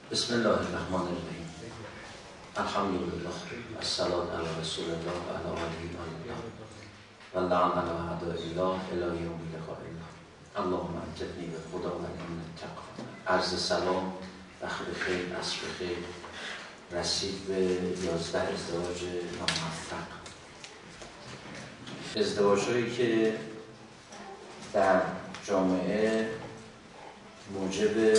بسم الله الرحمن الرحیم. الحمدلله والصلاة علی رسول الله و علی آله الله و لعن علی اعداء الله الی یوم لقاء الله. اللهم انجدنی به خدا و نعمت التقوا. عرض سلام، وقت بخیر، عصر بخیر. رسید به 11 ازدواج ناموفق، ازدواج‌هایی که در جامعه موجب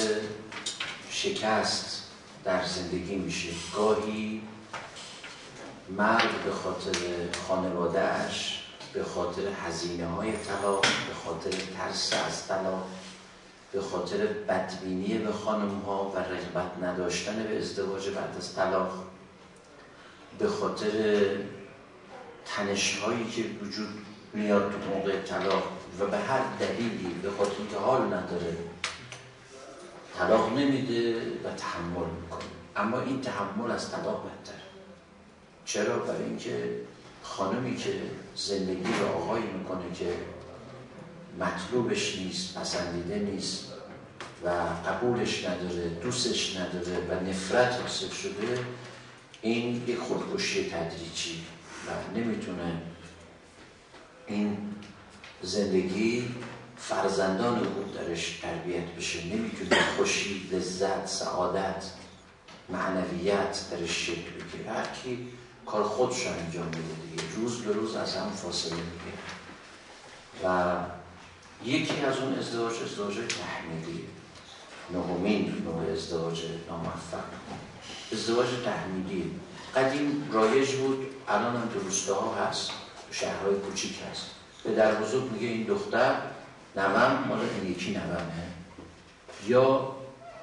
شکست در زندگی میشه. گاهی مرد به خاطر خانواده‌اش، به خاطر هزینه‌های طلاق، به خاطر ترس از طلاق، به خاطر بدبینی به خانم‌ها و رغبت نداشتن به ازدواج بعد از طلاق، به خاطر تنش‌هایی که وجود میاد تو موقع طلاق و به هر دلیلی، به خاطر اینکه حال نداره طلاق نمیده و تحمل میکنه. اما این تحمل از طلاق بدتر. چرا؟ برای اینکه خانمی که زندگی رو آغاز میکنه که مطلوبش نیست، پسندیده نیست و قبولش نداره، دوستش نداره و نفرت حاصل شده، این یک خودکشی تدریجی و نمیتونه این زندگی فرزندان خوب درش تربیت بشه، نمیتونه خوشی، لذت، سعادت، معنویت درش شکل بگیره. هر کی کار خودش رو انجام میده دیگه، روز به روز از هم فاصله میگیره. و یکی از اون ازدواج تحمیلی، نهمین نوع ازدواج ناموفق، ازدواج تحمیلی. قدیم رایج بود، الان هم تو روستاها هست، تو شهرهای کوچیک هست. پدر بزرگ میگه این دختر نوام مال این یکی نوامه، یا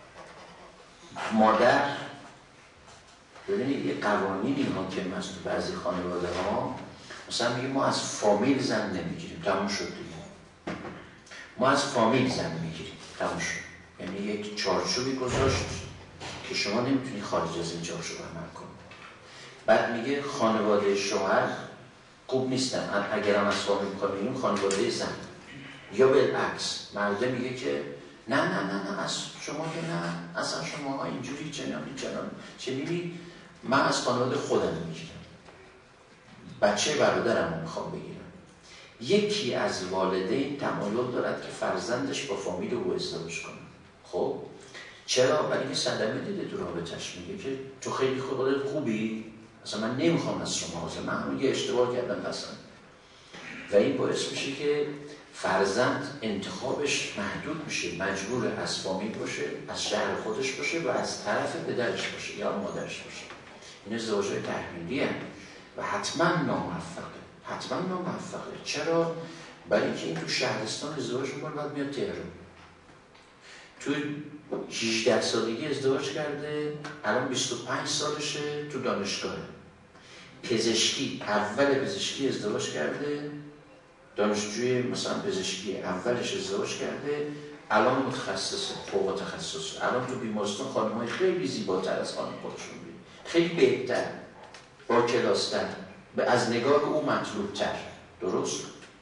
مادر. ببینید یه قوانینی حاکم هست تو بعضی خانواده ها، مثلا میگه ما از فامیل زن نمیگیریم، تموم شد دیگه. ما از فامیل زن میگیریم، تموم شد. یعنی یک چارچوبی گذاشت که شما نمیتونی خارج از این چارچوب عمل کنی. بعد میگه خانواده شوهر خوب نیستن، اگر هم از فامیل میگیم خانواده زن. یا بالعکس، مرده میگه که نه از شما که نه، اصلا شما اینجوری چنانی من از خانواده خودم میگیرم، بچه برادرم رو میخوام بگیرم. یکی از والدین تمایل دارد که فرزندش با فامیل او ازدواج کنه. خب چرا؟ برای اینکه صدمه دیده تو رابطش، میگه که تو خیلی خوبی، اصلا من نمیخوام از شما، من یه اشتباه کردم اصلا. و این باعث میشه که فرزند انتخابش محدود میشه، مجبور از فامیل باشه، از شهر خودش باشه و از طرف پدرش باشه یا مادرش باشه. این ازدواج‌های تحمیلی هست و حتما ناموفقه. چرا؟ برای اینکه این تو شهرستان ازدواج میکنه، بعد میاد تهران، تو 18 سالگی ازدواج کرده، الان 25 سالشه، تو دانشگاهه پزشکی، اول پزشکی ازدواج کرده، دانشجوی مثلا پزشکی اولش ازدواج کرده، الان متخصصه، فوق تخصص. الان تو بیمارستان خانم‌های خیلی زیباتر از خانم خودشون می‌بینی، خیلی بهتر، با کلاستر، از نگاه او مطلوب‌تر. درست؟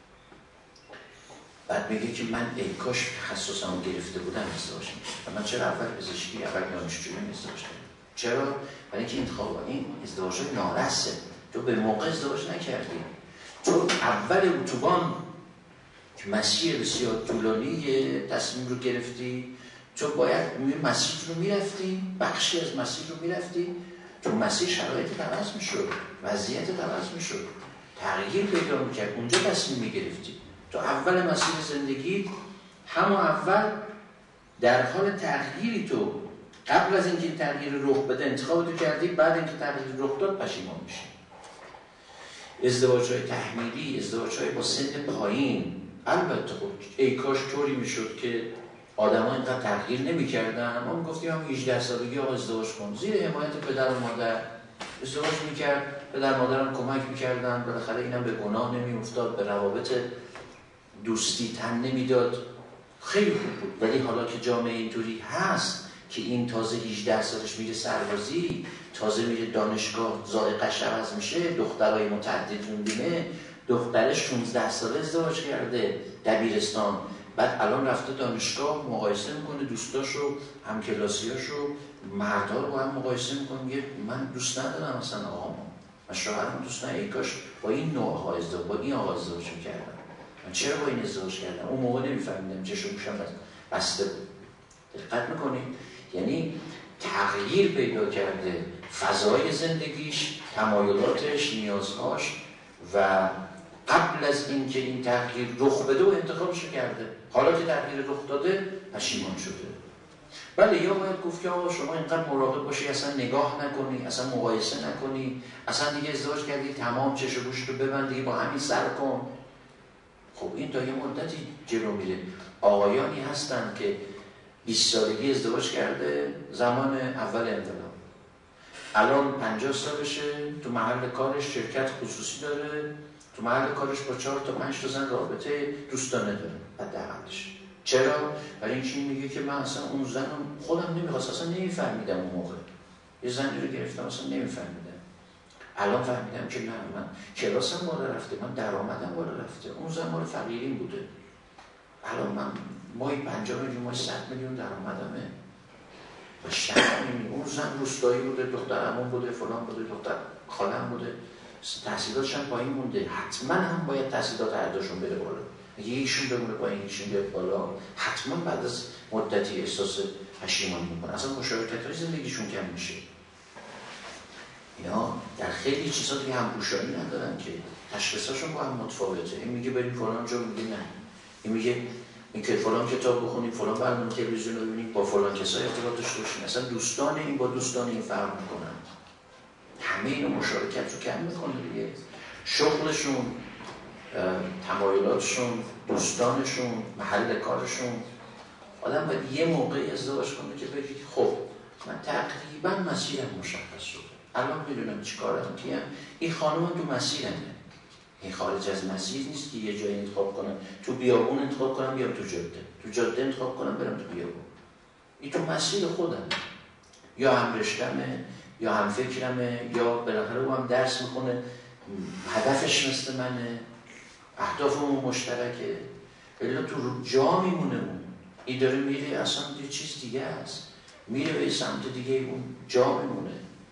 بعد میگه که من ای کاش تخصصمو گرفته بودم ازدواج می‌کردم. من چرا اول پزشکی، اول دانشجویی ازدواج کردم؟ چرا؟ برای اینکه این ازدواج نارسه. تو به موقع ازدواج نکردی. تو اول اتوبان که مسیر بسیار طولانی تصمیم رو گرفتی، تو باید مسیر رو میرفتی، بخشی از مسیر رو میرفتی، تو مسیر شرایط عوض میشد، وضعیت عوض میشد، تغییر پیدا میکرد، اونجا تصمیم میگرفتی. تو اول مسیر زندگی، همون اول در حال تغییری، تو قبل از اینکه تغییر رخ بده انتخاب تو کردی، بعد اینکه تغییر رخ داد پشیمان میشی. ازدواج‌های تحمیلی، ازدواج‌های با سن پایین، البته خب ای کاش طوری میشد که آدم‌ها اینقدر تغییر نمی‌کردن. ما میگفتیم هم 18 سالگی آقا ازدواج کن، زیر حمایت پدر و مادر ازدواج می‌کرد، پدر مادرم کمک می‌کردن، بالاخره اینم به گناه نمی‌افتاد، به روابط دوستی تن نمیداد، خیلی خوب بود. ولی حالا که جامعه اینطوری هست که این تازه 18 سالش میره سربازی، تازه میره دانشگاه، ذائقه‌اش عوض میشه، دخترای متعدد می‌بینه، دخترش 16 ساله ازدواج کرده، دبیرستان، بعد الان رفته دانشگاه مقایسه میکنه دوستاشو، همکلاسیاشو، مردا رو با هم مقایسه میکنه، میگه من دوست ندارم مثلا آقامو، من شوهرم دوست ندارم، ای کاش با این نوع آقا ازدواج، با این آقا ازدواج میکردم، من چرا با این ازدواج کردم؟ اون موقع نمیفهمیدم، چشم گوشم بسته بود. دقت میکنید؟ یعنی تغییر پیدا کرده فضای زندگیش، تمایلاتش، نیازهاش، و قبل از اینکه این تغییر رخ بده و انتخابش کرده. حالا که تغییر رخ داده پشیمان شده. بله، یا باید گفت که آقا شما اینقدر مراقب باشی اصلا نگاه نکنی، اصلا مقایسه نکنی، اصلا دیگه ازدواج کردی تمام چش و گوشت رو ببند دیگه، با همین سر کن. خب این تا یه مدتی جلو میره. آقایانی هستن که 20 سالگی ازدواج کرده زمان اول انقلاب، الان 50 سالشه، تو محل کارش شرکت خصوصی داره، تو محل کارش با 4 تا 5 تا زن رابطه دوستانه داره حداقلش. چرا؟ برای اینکه میگه که من اصلا اون زنم خودم نمیخواست، اصلا نمیفهمیدم اون موقع. یه زنی رو گرفتم اصلا نمیفهمیدم. الان فهمیدم که نه، من کلاسم بالا رفته، من درآمدم بالا رفته. اون زن مال فقیرین بوده. الان من ماهی 50 میلیون، ماهی 100 میلیون درآمدمه. اون زن روستایی بوده، دختر عموم بوده، فلان بوده، دختر خالم بوده، تحصیلاتش هم پایین مونده. حتما هم باید تحصیلات هر دوشون بره بالا. اگه ایشون بمونه پایین ایشون بیاد بالا، حتما بعد از مدتی احساس پشیمانی میکنه، اصلا مشارکت‌های زندگیشون کم میشه. اینا در خیلی چیزا دیگه همپوشانی ندارن که تشخیصاشون با هم متفاوته. این میگه بریم فلان جا، میگه نه. این میگه این که فلان کتاب بخونیم، فلان برنامه تلویزیون رو ببینیم، با فلان کسای ارتباط داشته باشیم. اصلا دوستان این با دوستان این فرق میکنن. همه اینو مشارکت رو کم میکنه دیگه. شغلشون، تمایلاتشون، دوستانشون، محل کارشون. آدم باید یه موقعی ازدواج کنه که بگه خب من تقریبا مسیرم مشخص شده، الان میدونم چی کارم کیم، این خانم تو مسیرمه، این خارج از مسیر نیست که یه جایی انتخاب کنم، تو بیابون انتخاب کنم بیام تو جاده انتخاب کنم برم تو بیابون. این تو مسیر خودم، یا هم رشتمه، یا هم فکرمه، یا بالاخره او هم درس میخونه، هدفش مثل منه، اهدافمون مشترکه، الا تو جا میمونه. اون این داره میره اصلا یه چیز دیگه است، میره به سمت دیگه، اون جا میمونه.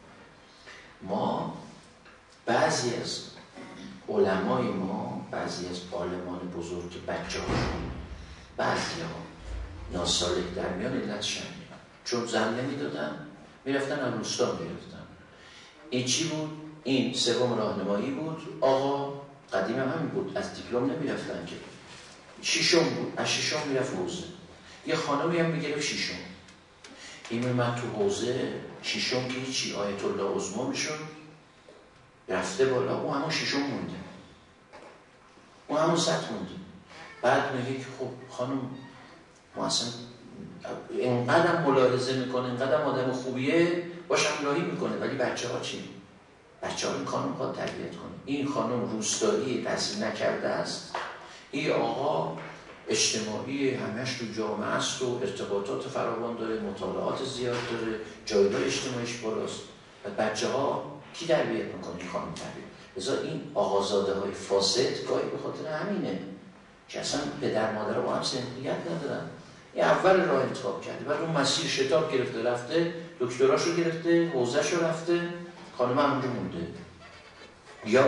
ما بعضی از علمای ما، بعضی از عالمان بزرگ بچه هاشون، بعضی ها ناسالک در میان علت شنگه، چون زن نمیدادن میرفتن از روستا میرفتن. این چی بود؟ این سوم راهنمایی بود. آقا قدیم هم همین بود، از دیپلم نمیرفتن که، ششم بود، از ششم میرفت حوزه. یه خانمی هم میگرفت ششم، این میمد تو حوزه ششم که هیچی، آیت الله عظما میشون، رفته بالا، اون همون ششم مونده، اون همون سطح مونده. بعد میگه که خب خانم ما اصلا اینقدر ملاحظه میکنه، اینقدر آدم خوبیه، باش همراهی میکنه، ولی بچه ها چی؟ بچه ها این خانم خواهد تربیت کنه. این خانم روستایی تحصیل نکرده است، این آقا اجتماعی، همهش تو جامعه است و ارتباطات فراوان داره، مطالعات زیاد داره، جایگاه اجتماعیش بالاست. و بچه ها کی تربیت میکنه؟ این خانم تربیت. لذا این آقازاده های فاسد گاهی به خاطر همینه که اصلا پدر مادر با هم صمیمیت ندارن. این اول راه انتخاب کرده، بعد اون مسیر شتاب گرفته، رفته دکتراشو گرفته، حوزه‌شو رفته، خانم همونجا مونده. یا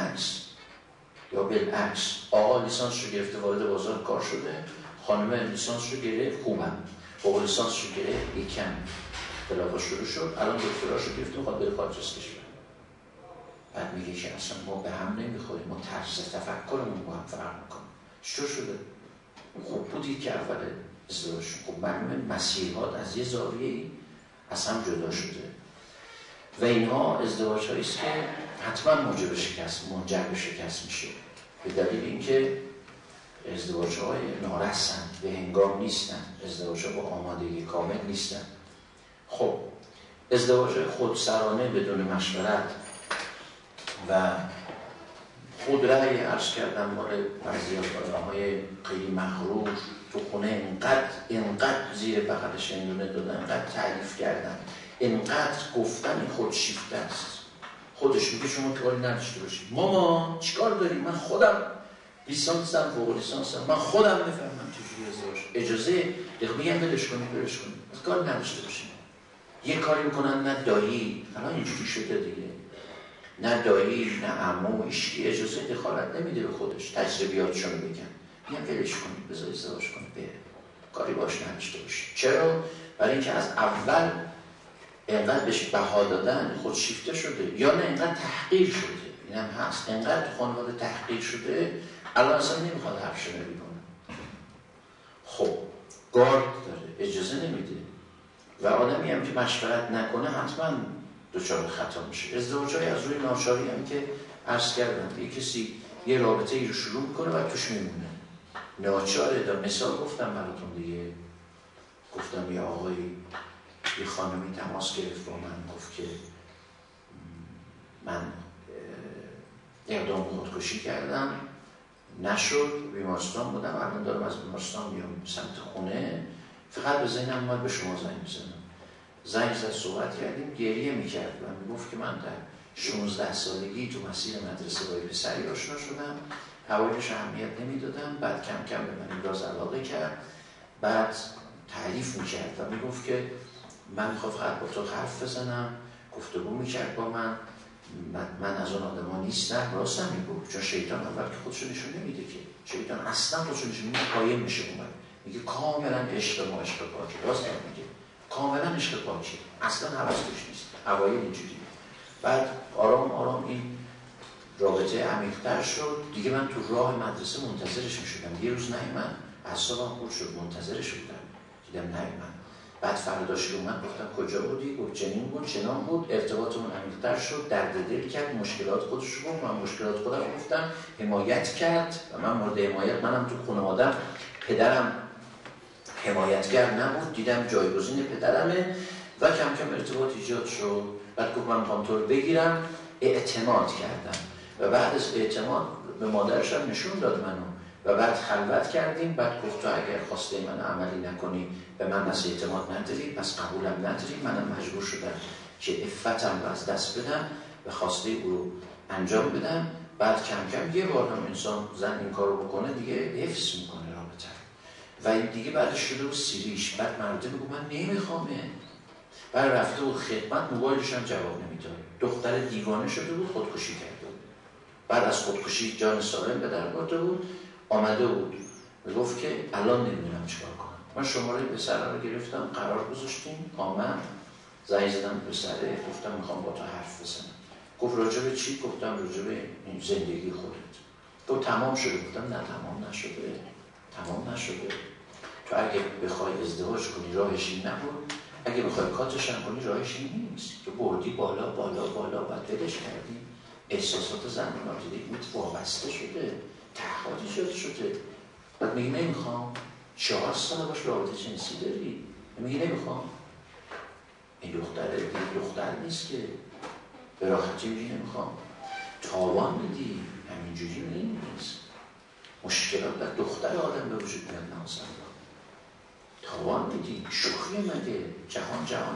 بالعکس آقا لیسانس رو گرفته، وارد بازار کار شده، خانم لیسانس رو گرفت، خوبم فوق لیسانس رو گرفت، یکم اختلافا شروع شد، الان دکتراش رو گرفته میخواد بره خارج از کشور. بعد میگه که اصلا ما به هم نمیخوریم، ما طرز تفکرمون با هم فرق میکنه. چطور شده؟ خوب بودید که اول ازدواج خب معلومه مسیرها از یه زاویه‌ای از هم جدا شده و اینها ازدواج هاییست که حتما منجر به شکست میشه، به دلیل اینکه ازدواج های نارسن، به هنگام نیستن، ازدواج ها با آمادگی کامل نیستن. خب ازدواج های خودسرانه بدون مشورت و خود رأی عرض کردم مال بعضی آدم‌های خیلی مغرور تو خونه اینقدر زیر بغل شنیدونه دادن، اینقدر تعریف کردن، اینقدر گفتن خودشیفته است. خودش میگه شما کاری نداشته باشید، مامان چیکار داری؟ من خودم لیسانسم فوق لیسانسم من خودم میفهمم چجوری ازدواج اجازه میگم ولش کنید کار نداشته باشین. یه کاری میکنن نه دایی، الان اینجوری شده دیگه، نه دایی نه عمو، هیچکی اجازه دخالت نمیده به خودش، تجربیاتشون بگن، میگن ولش کنید بذار ازدواج کنید بره، کاری باش نداشته باشید. چرا؟ برای اینکه از اول اینقدر بهش بها دادن خودشیفته شده، یا نه اینقدر تحقیر شده. اینم هست، اینقدر تو خانواده تحقیر شده الان اصلا نمیخواد حرف شنوی کنه. خب گارد داره، اجازه نمیده، و آدمی هم که مشورت نکنه حتما دچار خطا میشه. ازدواج‌های از روی ناچاری هم که عرض کردم، یه کسی یه رابطه ای رو شروع میکنه و توش میمونه، ناچاره. دا مثال گفتم براتون دیگه، گفتم یه آقایی یه خانمی تماس گرفت با من، گفت که من اقدام خودکشی کردم، نشد، بیمارستان بودم، الان دارم از بیمارستان میام سمت خونه، فقط به ذهنم اومد به شما زنگ بزنم. زنگ زد، صحبت کردیم، گریه میکرد و میگفت که من در 16 سالگی تو مسیر مدرسه با پسری آشنا شدم، اوایلش اهمیت نمیدادم، بعد کم کم به من ابراز علاقه کرد، بعد تعریف میکرد و میگفت که من میخوام فقط با تو حرف بزنم، گفتگو میکرد با من از اون آدم ها نیستم. راست هم میگفت، چون شیطان اول که خودشو نشون نمیده، که شیطان اصلا خودشو نشون نمیده، قایم میشه اومد میگه کاملا عشق ما عشق پاکی. راست هم میگه، کاملا عشق پاکی، اصلا حوض توش نیست. اوایل اینجوری، بعد آرام آرام این رابطه عمیق‌تر شد دیگه. من تو راه مدرسه منتظرش میشدم، یه روز نیومد، اعصابم خورد شد، منتظرش بودم، دیدم نیومد. بعد فرداش که اومد گفتم کجا بودی؟ گفت جنین بود، چنان بود. ارتباطمون عمیق‌تر شد، درد دل کرد، مشکلات خودش رو گفت، من مشکلات خودم گفتم، حمایت کرد و من مورد حمایت، منم تو خانواده‌ام پدرم حمایتگر نبود، دیدم جایگزین پدرمه و کم کم ارتباط ایجاد شد. بعد گفت من میخوام تو رو بگیرم، اعتماد کردم و بعد از اعتماد به مادرش هم نشون داد منو و بعد خلوت کردیم. بعد گفت تو اگر خواسته من عملی نکنی به من از اعتماد نداری، پس قبولم نداری. منم مجبور شدم که عفتم رو از دست بدم و خواسته او رو انجام بدم. بعد کم کم یه بار هم انسان زن این کارو بکنه دیگه حفظ میکنه رابطه و این دیگه بعدش شده و سیریش. بعد مرده بگو من نمیخوامه، بعد رفته و خدمت، موبایلش هم جواب نمیداد، دختر دیوانه شده بود، خودکشی کرده بود. بعد از خودکشی جان سالم به در برده بود، آمده بود میگفت که الان نمیدونم چیکار کنم. من شماره پسر رو گرفتم، قرار گذاشتیم، آمد زنگ زدم پسره، گفتم میخوام با تو حرف بزنم. گفت راجع به چی؟ گفتم راجع به این زندگی خودت. گفت تمام شده؟ گفتم نه تمام نشده، تمام نشده. تو اگه بخوای ازدواج کنی راهش این نبود، اگه بخوای کاتش هم کنی راهش این نیست. تو بردی بالا بالا بالا، بعد ولش کردی. احساسات زن رو نادیده بود، وابسته شده، تحقیق ایجاد شده. بعد میگی نمیخوام. 4 سال باش رابطه جنسی داری، میگی نمیخوام. این دختر نیست که به راحتی میگی نمیخوام. تاوان میدی، همینجوری نیست. مشکلات در دختر آدم به وجود میاد، نازنده تاوان میدی. شوخی مگه؟ جهان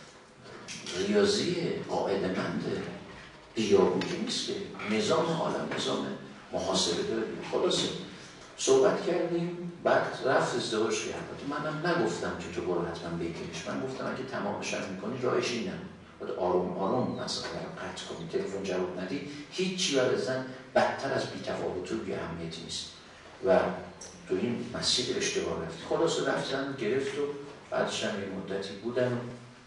ریاضی قاعده منده، بیابونی نیست که. نظام عالم نظام محاسبه داره. خلاصه صحبت کردیم، بعد رفت ازدواج کرد. منم نگفتم که تو برو حتما بگیرش، من گفتم اگه تمامش میکنی راهش اینه، باید آروم آروم مثلا قطع کنی، تلفن جواب ندی، هیچی برای زن بدتر از بی‌تفاوتی و بی‌اهمیتی نیست و تو این مسیر اشتباه رفت. خلاصه رفتن گرفت و بعدش هم یه مدتی بودن،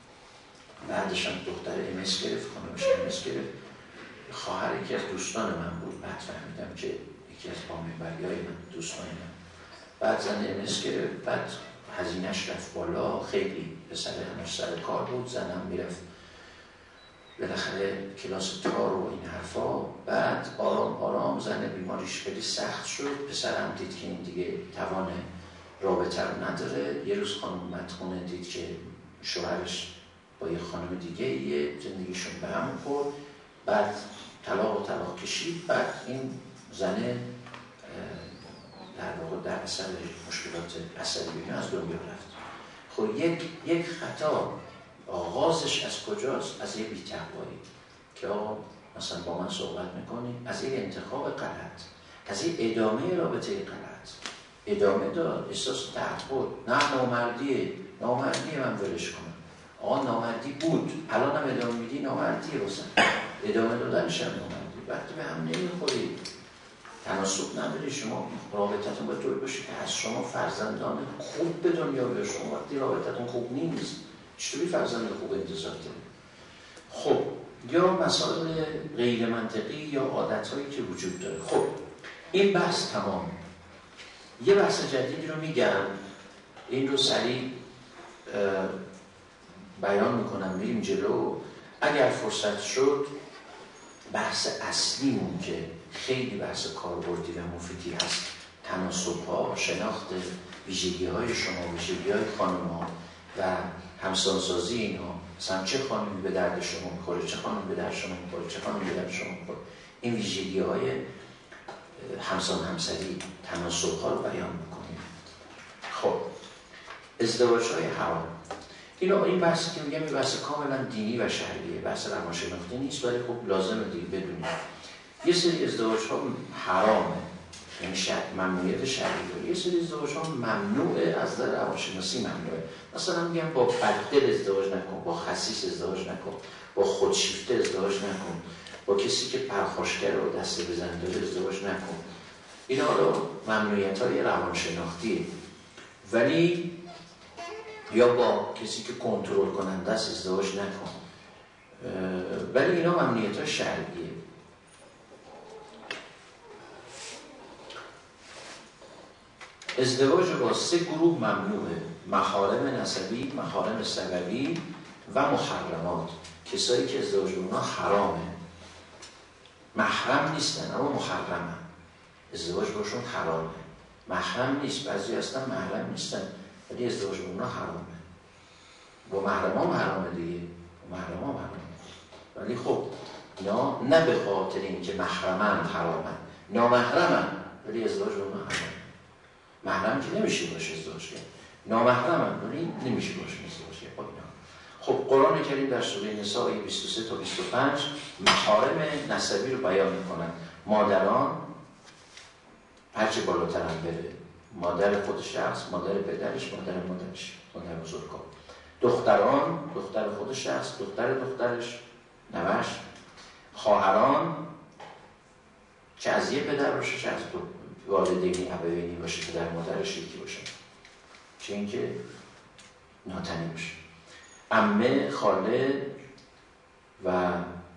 بعدش هم دختر MS گرفت، خانمش MS گرفت. خواهر یکی از دوستان من بود، بعد فهمیدم که یکی از پامه‌بریای من، دوستان من. بعد زن MS گرفت، بعد هزینه‌اش رفت بالا، خیلی پسر هنوز سر کار بود، زنم میرفت بالاخره کلاس تار و این حرفا. بعد آرام آرام زن بیماریش خیلی سخت شد، پسرم دید که این دیگه توان رابطه رو نداره. یه روز خانم مدخونه دید که شوهرش با یه خانم دیگه یه زندگیشون به هم خورد، بعد طلاق کشید. بعد این زن در واقع در اثر مشکلات عصبی از دنیا رفت. خب یک خطا آغازش از کجاست؟ از یه بی‌تقوایی که آقا مثلا با من صحبت میکنی، از یک انتخاب غلط. از این ادامه رابطه غلط ادامه داد، احساس تعهد، نه نامردیه من ولش کنم، آقا نامردی بود، الان هم ادامه میدی نامردیه، واسه ادامه دادنش هم نامردی. وقتی به هم نمیخورید، تناسب نداری، شما رابطتون باید طوری باشه که از شما فرزندان خوب به دنیا بیاد. شما وقتی رابطتون خوب نیست چطوری فرزند خوب انتظار دارید؟ خب یا مسائل غیر منطقی یا عادتهایی که وجود داره. خب این بحث تمام. یه بحث جدیدی رو میگم، این رو سریع بیان میکنم میریم جلو. اگر فرصت شد بحث اصلیمون که خیلی بحث کاربردی و مفیدی هست، تناسب‌ها، شناخت ویژگی‌های شما، ویژگی‌های خانم‌ها و همسانسازی اینها، مثلا چه خانمی به درد شما میخوره، چه خانمی به درد شما میخوره، چه خانمی به درد شما میخوره، این ویژگی‌های همسری، تناسب‌ها رو بیان میکنیم. خب ازدواج‌های حرام، این بحثی که میگم این بحث کاملا دینی و شرعیه، بحث روانشناختی نیست، ولی خب لازمه دیگه بدونید. یه سری ازدواج‌ها حرامه، یعنی ممنوعیت شرعی داره. یه سری ازدواج‌ها ممنوعه، از نظر روانشناسی ممنوعه. مثلا میگم با بددل ازدواج نکن، با خسیس ازدواج نکن، با خودشیفته ازدواج نکن، با کسی که پرخاشگر و دست بزن داره ازدواج نکن. اینا رو ممنوعیت‌های روانشناختیه. ولی یا با کسی که کنترل کننده است ازدواج نکن، ولی اینا ممنوعیت‌های شرعیه. ازدواج با 3 گروه ممنوعه: محارم نسبی، محارم سببی و محرمات. کسایی که ازدواج با اونا حرامه، محرم نیستن اما محرمن، ازدواج باشون حرامه. محرم نیست، بعضی هستن محرم نیستن ولی ازدواج با اونا حرامه. با محرم هم حرامه دیگه، محرم هم حرامه، ولی خب اینا نه به خاطر اینکه محرمن حرامن، نامحرمن ولی ازدواج با اونا حرامه. محرم که نمیشه باشه ازدواج کرد، نامحرمن ولی نمیشه باشه ازدواج کرد با اینا. خب قرآن کریم در سوره نساء 23 تا 25 محارم نسبی رو بیان میکنن. مادران هرچه بالاتر هم بره، مادر خود شخص، مادر پدرش، مادرش، مادر بزرگا. دختران، دختر خود شخص، دخترش، نوش. خواهران چه از یه پدر باشه، چه از دو والدینی ابوینی باشه، پدر مادرش یکی باشه، چه اینکه ناتنی باشه. عمه، خاله و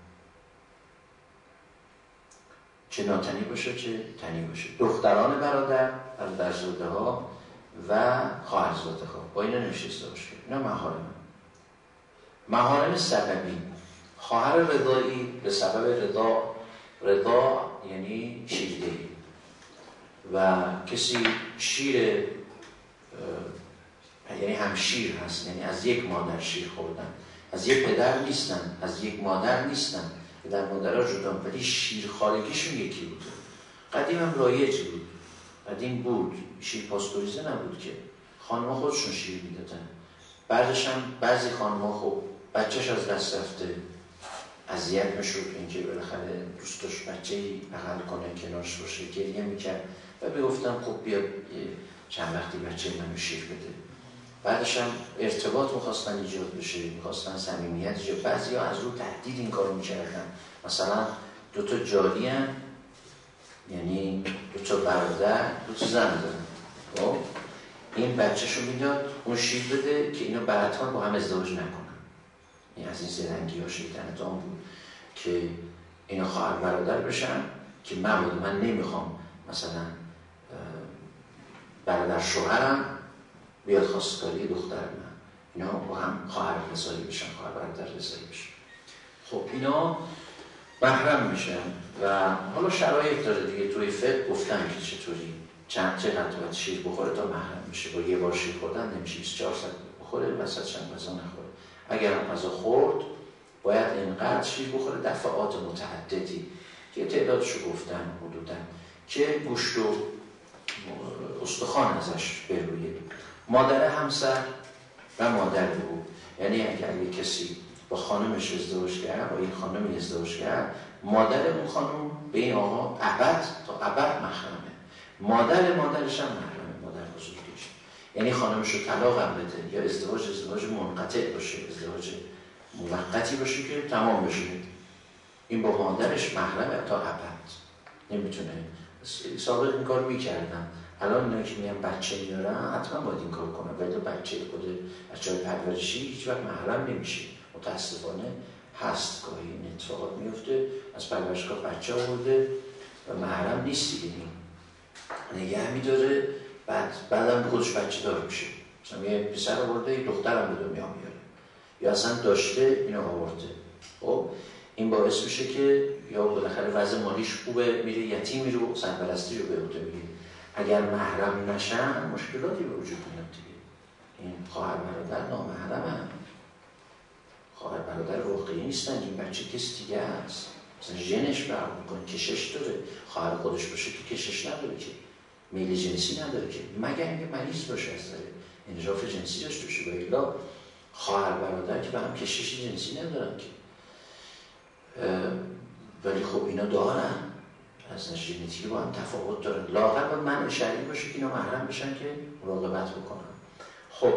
چه ناتنی باشه چه تنی باشه. دختران برادرزاده ها و خواهرزاده ها، با اینا نمیشه ازدواج کرد. اینا محارم. محارم سببی، خواهر رضایی به سبب رضا یعنی شیردهی، و کسی شیر یعنی هم شیر هست، یعنی از یک مادر شیر خوردن، از یک پدر نیستن، از یک مادر نیستن، پدر مادرها جدا، ولی شیرخوارگیشون یکی بود. قدیم هم رایج بود، قدیم بود، شیر پاستوریزه نبود که خانم‌ها خودشون شیر میدادن. بعدش هم بعضی خانم‌ها خب بچه‌ش از دست رفته، اذیت میشد اینکه بالاخره دوست داشت بچه‌ای بغل کنه، کنارش باشه، گریه میکرد و میگفتم خب بیا چند وقتی بچه منو شیر بده. بعدش هم ارتباط میخواستن ایجاد بشه، میخواستن صمیمیت ایجاد. بعضیا از رو تهدید این کارو میکردن، مثلا 2 جاری هم، یعنی 2 برادر 2 زن دارن، خب این بچه‌شو میداد اون شیر بده که اینا بعدها با هم ازدواج نکنن. این از این زرنگی ها شیطنت آن بود که اینا خواهر برادر بشن که من نمیخوام مثلا برادر شوهرم بیاد خواستگاری دختر من، اینا با هم خواهر رضایی بشن، خواهر برادر رضایی بشن. خب اینا محرم میشن و حالا شرایط داره دیگه، توی فقه گفتن که چطوری چقدر باید شیر بخوره تا محرم میشه. با یه بار شیر خوردن نمیشه، 24 ساعت بخوره، وسط چند غذا نخوره. اگر هم غذا خورد باید اینقدر شیر بخوره، دفعات متعددی که تعدادشو گفتن حدوداً، که گوشت و استخوان ازش بروید. مادر همسر و مادر او، یعنی اگر یک کسی با خانمش ازدواج کرد، با این خانمی ازدواج کرد، مادر اون خانم به این آقا ابد تا ابد محرمه، مادرش هم محرمه، مادر بزرگیش. یعنی خانمش رو طلاق هم بده یا ازدواج منقطع باشه، ازدواج موقتی باشه که تمام بشه، این با مادرش محرمه تا ابد، نمیتونه. سابق این کار میکردم، الان اینا که میان بچه میارن حتما باید این کار کنن، ولی بچه های پرورشی هیچ وقت محرم نمیشه. متاسفانه هست گاهی این اتفاقات میفته، از پرورشگاه بچه آورده و محرم نیست دیگه، نگه میداره، بعدم خودش بچه دار میشه. مثلا یه پسر آورده، یه دخترم به دنیا میاره، یا اصلا داشته اینو آورده. خب این باعث میشه که یا بالاخره وضع مالیش خوبه، میره یتیمی رو سرپرستی رو به عهده میگیره. اگر محرم نشن مشکلاتی به وجود میاد دیگه. این خواهر برادر نامحرمن، خواهر برادر واقعی نیستن، این بچه کسی دیگه است، مثلا ژنش فرق میکنه، کشش داره. خواهر خودش باشه که کشش نداره، که میل جنسی نداره، که مگر اینکه مریض باشه، از انحراف جنسی داشته باشه، و الا خواهر برادر که به هم کشش جنسی ندارن که. ولی خب اینا دارن، از ژنتیکی با هم تفاوت دارن، لااقل باید منع شرعی باشه که اینا محرم بشن که مراقبت بکنن. خب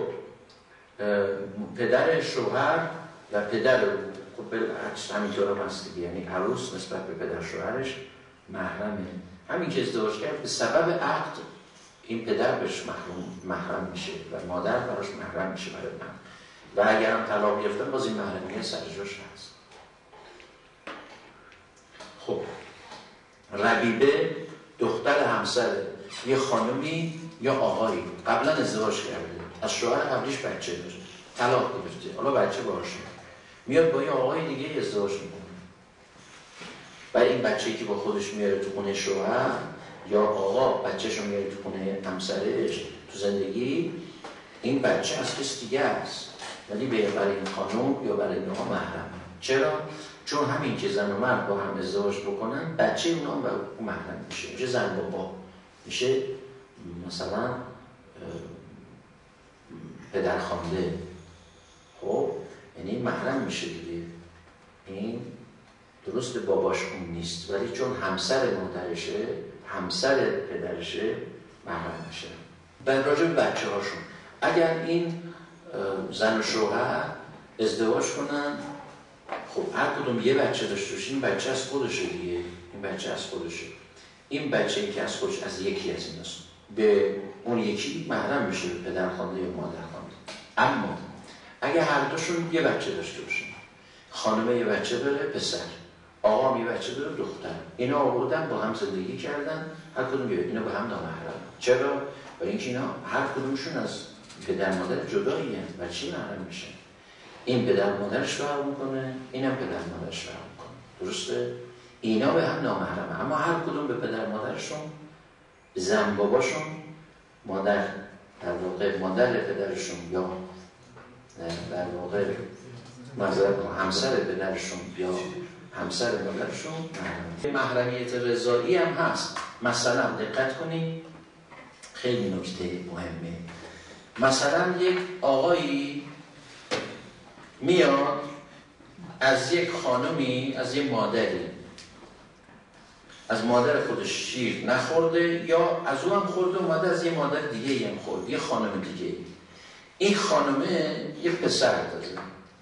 پدر شوهر و پدر خب بالعکس همینطور هم هست دیگه، یعنی عروس نسبت به پدر شوهرش محرمه. همین که ازدواج کرد به سبب عقد این پدر بهش محرم میشه و مادر براش محرم میشه برای من، و اگر هم طلاق گرفتن باز این محرمیه سر جاش هست. خب ربیبه دختر همسر یه خانمی یا آقایی قبلا ازدواج کرده، از شوهر قبلیش بچه داره، طلاق گرفته، حالا بچه باشه، میاد با یه آقای دیگه ازدواج میکنه، و این بچه‌ای که با خودش میاره تو خونه شوهر، یا آقا بچه‌شو میاره تو خونه همسرش تو زندگی، این بچه از کسی دیگه است، ولی برای این خانم یا برای این آقا محرمه. چرا؟ چون همین که زن و مرد با هم ازدواج بکنن، بچه اونا هم محرم میشه زن بابا، میشه مثلا پدرخوانده. خب یعنی محرم میشه دیگه، این درست باباش اون نیست، ولی چون همسر مادرشه، همسر پدرشه، محرم میشه. در راجع به بچه هاشون، اگر این زن و شوهر ازدواج کنن، خب هر کدوم یه بچه داشته باشه، این بچه از خودشه دیگه، این بچه از خودشه، این بچه ای که از خودش از یکی از این است، به اون یکی محرم میشه، پدرخوانده یا مادرخوانده. اما اگه هر دوشون یه بچه داشته باشن، خانم یه بچه داره پسر، آقا یه بچه داره دختر، اینا آوردن با هم زندگی کردن، هر کدوم اینا به هم نامحرم. چرا؟ برای اینکه اینا هر کدومشون از پدر مادر جداییه، بچه محرم میشه. این پدر مادرش فرق میکنه، اینم پدر مادرش فرق میکنه، درسته؟ اینا به هم نامحرمه، اما هر کدوم به پدر مادرشون، زن باباشون، مادر در واقع مادر پدرشون یا در واقع همسر پدرشون یا همسر مادرشون محرمیت رضایی هم هست. مثلا دقت کنید، خیلی نکته مهمه. مثلا یک آقایی میاد از یک خانمی، از یک مادری، از مادر خودش شیر نخورده یا از او هم خورده، اومده از یه مادر دیگه هم خورده، یه خانم دیگه. این خانمه یه پسر داره،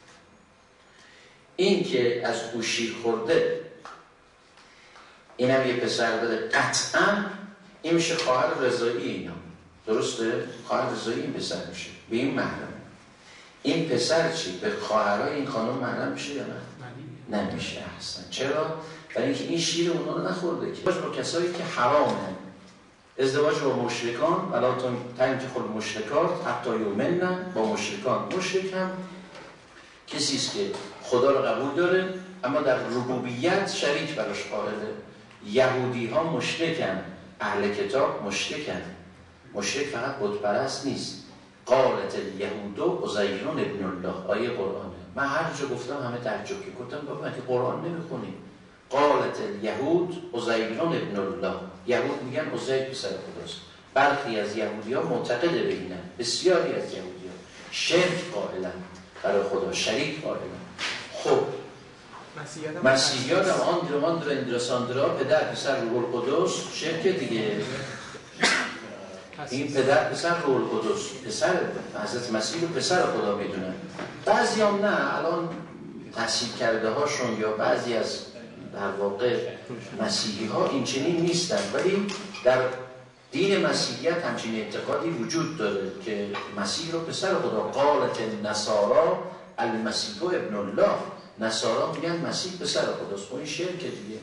این که از او شیر خورده اینم یه پسر داره، قطعا این میشه خواهر رضایی اینا، درسته؟ خواهر رضایی این پسر میشه، به این محرم. این پسر چی؟ به خواهرای این خانم محرم میشه یا نه؟ نمیشه احسن. چرا؟ برای اینکه این شیر اونا رو نخورده. که با کسایی که حرامه، ازدواج با مشرکان، ولا تنکحوا المشرکات حتی یؤمنن، با مشرکان. مشرک هم کسی است که خدا رو قبول داره اما در ربوبیت شریک براش قائله. یهودی ها مشرکن، اهل کتاب مشرکن. مشرک فقط بت پرست نیست. قالت الیهود عزیر ابن الله، آیه قرآنه. من هر جا گفتم همه تعجب گفتم بابا که قرآن نمیخونی. قالت الیهود عزیر ابن الله، یهود میگن عزیر پسر خداست. برخی از یهودی ها معتقد به اینن، بسیاری از یهودی ها شرک قائلن، برای خدا شریک قائلن. خب مسیحیات هم آندرا اندراساندرا، پدر پسر روح القدس، شرک دیگه. این پدر پسر روح القدس، پسر حضرت مسیح رو پسر خدا میدونن. بعضی هم نه، الان تحصیل کرده هاشون یا بعضی از در واقع مسیحی ها این چنین نیستن، ولی در دین مسیحیت همچین اعتقادی وجود داره که مسیح رو پسر خدا. قالت النصارا المسیح ابن الله، نصارا میگن مسیح پسر خداست. این شرک دیگه.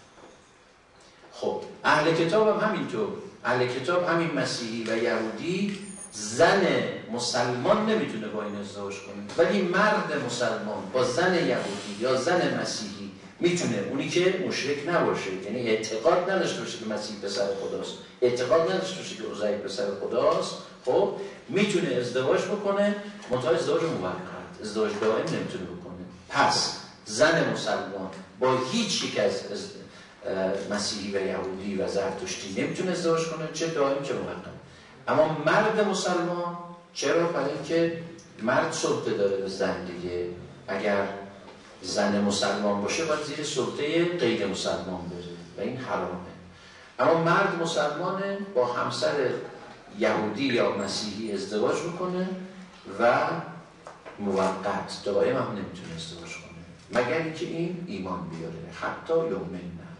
خب اهل کتاب هم همینطور، اهل کتاب همین مسیحی و یهودی، زن مسلمان نمیتونه با این ازدواج کنه، ولی مرد مسلمان با زن یهودی یا زن مسیحی میتونه، اونی که مشرک نباشه، یعنی اعتقاد نداشته باشه که مسیح پسر خداست، اعتقاد نداشته باشه که عزیر پسر خداست، خب میتونه ازدواج بکنه، منتها ازدواج موقت، ازدواج دائم نمیتونه بکنه. پس زن مسلمان با هیچ یک از مسیحی و یهودی و زرتشتی نمیتونه ازدواج کنه، چه دائم چه موقت. اما مرد مسلمان چرا؟ برای اینکه مرد سلطه داره به زن دیگه. اگر زن مسلمان باشه باید زیر سلطه غیر مسلمان بره و این حرامه. اما مرد مسلمانه با همسر یهودی یا مسیحی ازدواج میکنه و موقت، دائم هم نمیتونه ازدواج کنه مگر اینکه این ایمان بیاره، حتی یومن نه.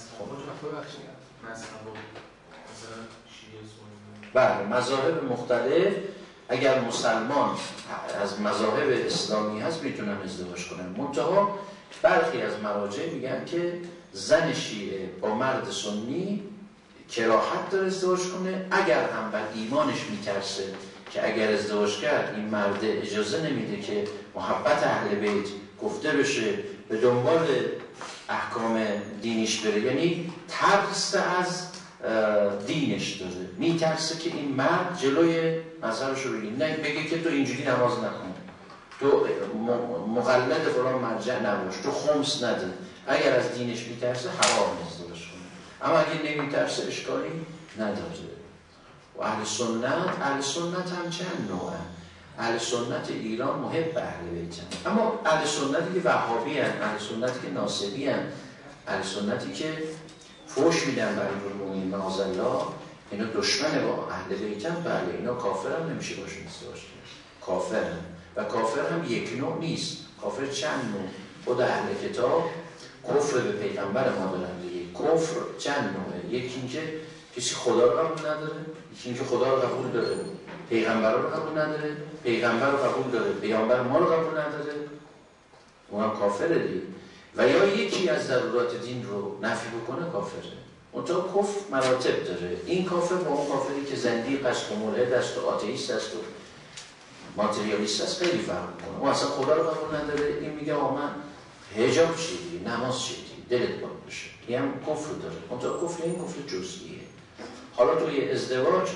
بله، مذاهب مختلف اگر مسلمان از مذاهب اسلامی هست میتونن ازدواج کنن، منتها برخی از مراجع میگن که زن شیعه با مرد سنی کراهت داره ازدواج کنه، اگر هم بر ایمانش میترسه که اگر ازدواج کرد این مرد اجازه نمیده که محبت اهل بیت گفته بشه، به دنبال احکام دینیش بره، یعنی ترس از دینش داره، میترسه که این مرد جلوی مذهبش رو بگیره، نه بگه که تو اینجوری نماز نکن، تو مقلد فلان مرجع نباش، تو خمس نده. اگر از دینش میترسه حرام ازدواج کنه، اما اگه نمیترسه اشکالی نداره. و اهل سنت هم چند نوعه. اهل سنت ایران محب اهل بیتن، اما اهل سنتی که وهابی هن، اهل سنتی که ناصبی هن، اهل سنتی که فوش میدن برای المؤمنین معاذالله، اینا دشمن با اهل بیتن، بله اینا کافر هم نمیشه باشون ازدواج کرد، کافر هم. و کافر هم یک نوع نیست، کافر چند نوع. خود اهل کتاب کفر به پیغمبر ما دارن دیگه. کفر چند نوعه، یکی اینکه کسی خدا رو قبول نداره، یکی اینکه خدا رو قبول داره پیغمبر رو قبول نداره، پیغمبر رو قبول داره پیغمبر ما رو قبول نداره، اونم کافره دیگه. و یا یکی از ضرورات دین رو نفی بکنه، کافره. منتها کفر مراتب داره. این کافر با اون کافری که زندیق است و ملحد است و آتئیست است و ماتریالیست است خیلی فرق میکنه. اون اصلا خدا رو قبول نداره، این میگه آقا من حجاب چیدی، نماز چیدی، دلت باید بشه، این هم کفر داره. منتها کفر این کفر جزئیه. حالا توی ازدواج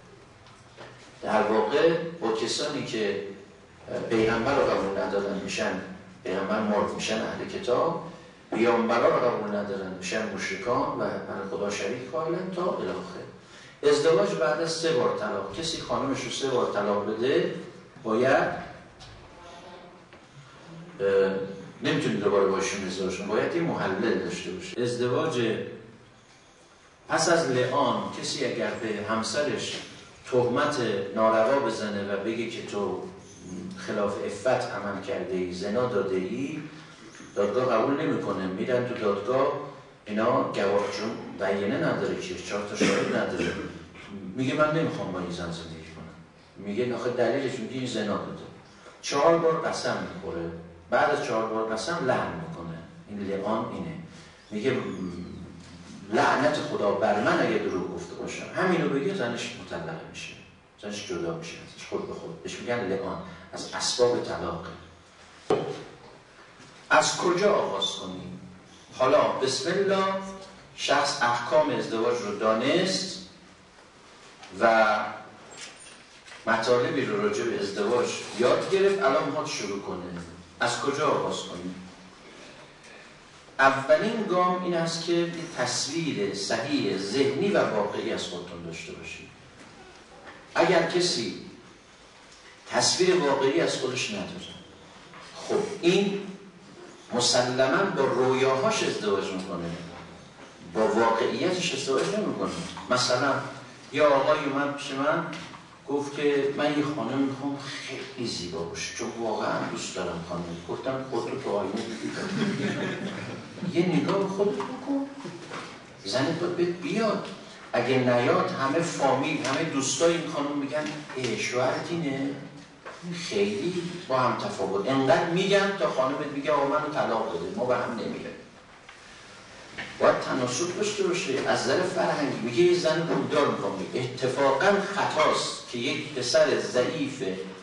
در واقع با کسانی که پیغمبر رو قبول ندارن میشن پیغمبر مرد، میشن اهل کتاب، پیامبران رو قبول ندارن میشن مشرکان و برای خدا شریک قائلن تا الاخر. ازدواج بعد از 3 بار طلاق، کسی خانمش رو 3 بار طلاق بده باید نمیتونید دوباره باشون ازدواج کنه، باید یه محلل داشته باشه. ازدواج پس از لعان، کسی اگر به همسرش تهمت ناروا بزنه و بگه که تو خلاف عفت عمل کرده ای، زنا داده ای، دادگاه قبول نمیکنه، میرن تو دادگاه، اینا گواهشون بیانه نداره که 4 تا شاهد نداره، میگه من نمیخوام با این زن زندگی کنم، میگه ناخه دلیلش میگه این زنا داده. 4 بار قسم میخوره، بعد از 4 بار قسم لعن میکنه. این لعان اینه، میگه لعنت خدا بر من اگه دروغ گفته باشم. همینو بگه زنش مطلقه میشه، زنش جدا میشه ازش خود به خود، بهش میگن لعان، از اسباب طلاقه. از کجا آغاز کنیم؟ حالا بسم الله، شخص احکام ازدواج رو دانست و مطالبی رو راجع به ازدواج یاد گرفت، الان میخواد شروع کنه. از کجا آغاز کنیم؟ اولین گام این است که تصویر صحیح ذهنی و واقعی از خودتون داشته باشید. اگر کسی تصویر واقعی از خودش نداره، خب این مسلما با رویاهاش ازدواج میکنه، با واقعیتش ازدواج نمیکنه. مثلا یه آقای اومد پیش من گفت که من یه خانم میخوام خیلی زیبا باشه چون واقعا دوست دارم خانم. گفتم خودتو تو آینه یه نگاه به خودت بکن، زنت باید بیاد. اگه نیاد همه فامیل همه دوستای این خانم میگن شوهرت اینه، خیلی با هم تفاوت. انقدر میگن تا خانمت میگه آقا منو طلاق داده، ما به هم نمیره. باید تناسب داشته باشه. از نظر فرهنگی میگه یه زن پولدار میخوام، اتفاقا خطاست که یک پسر ضعیف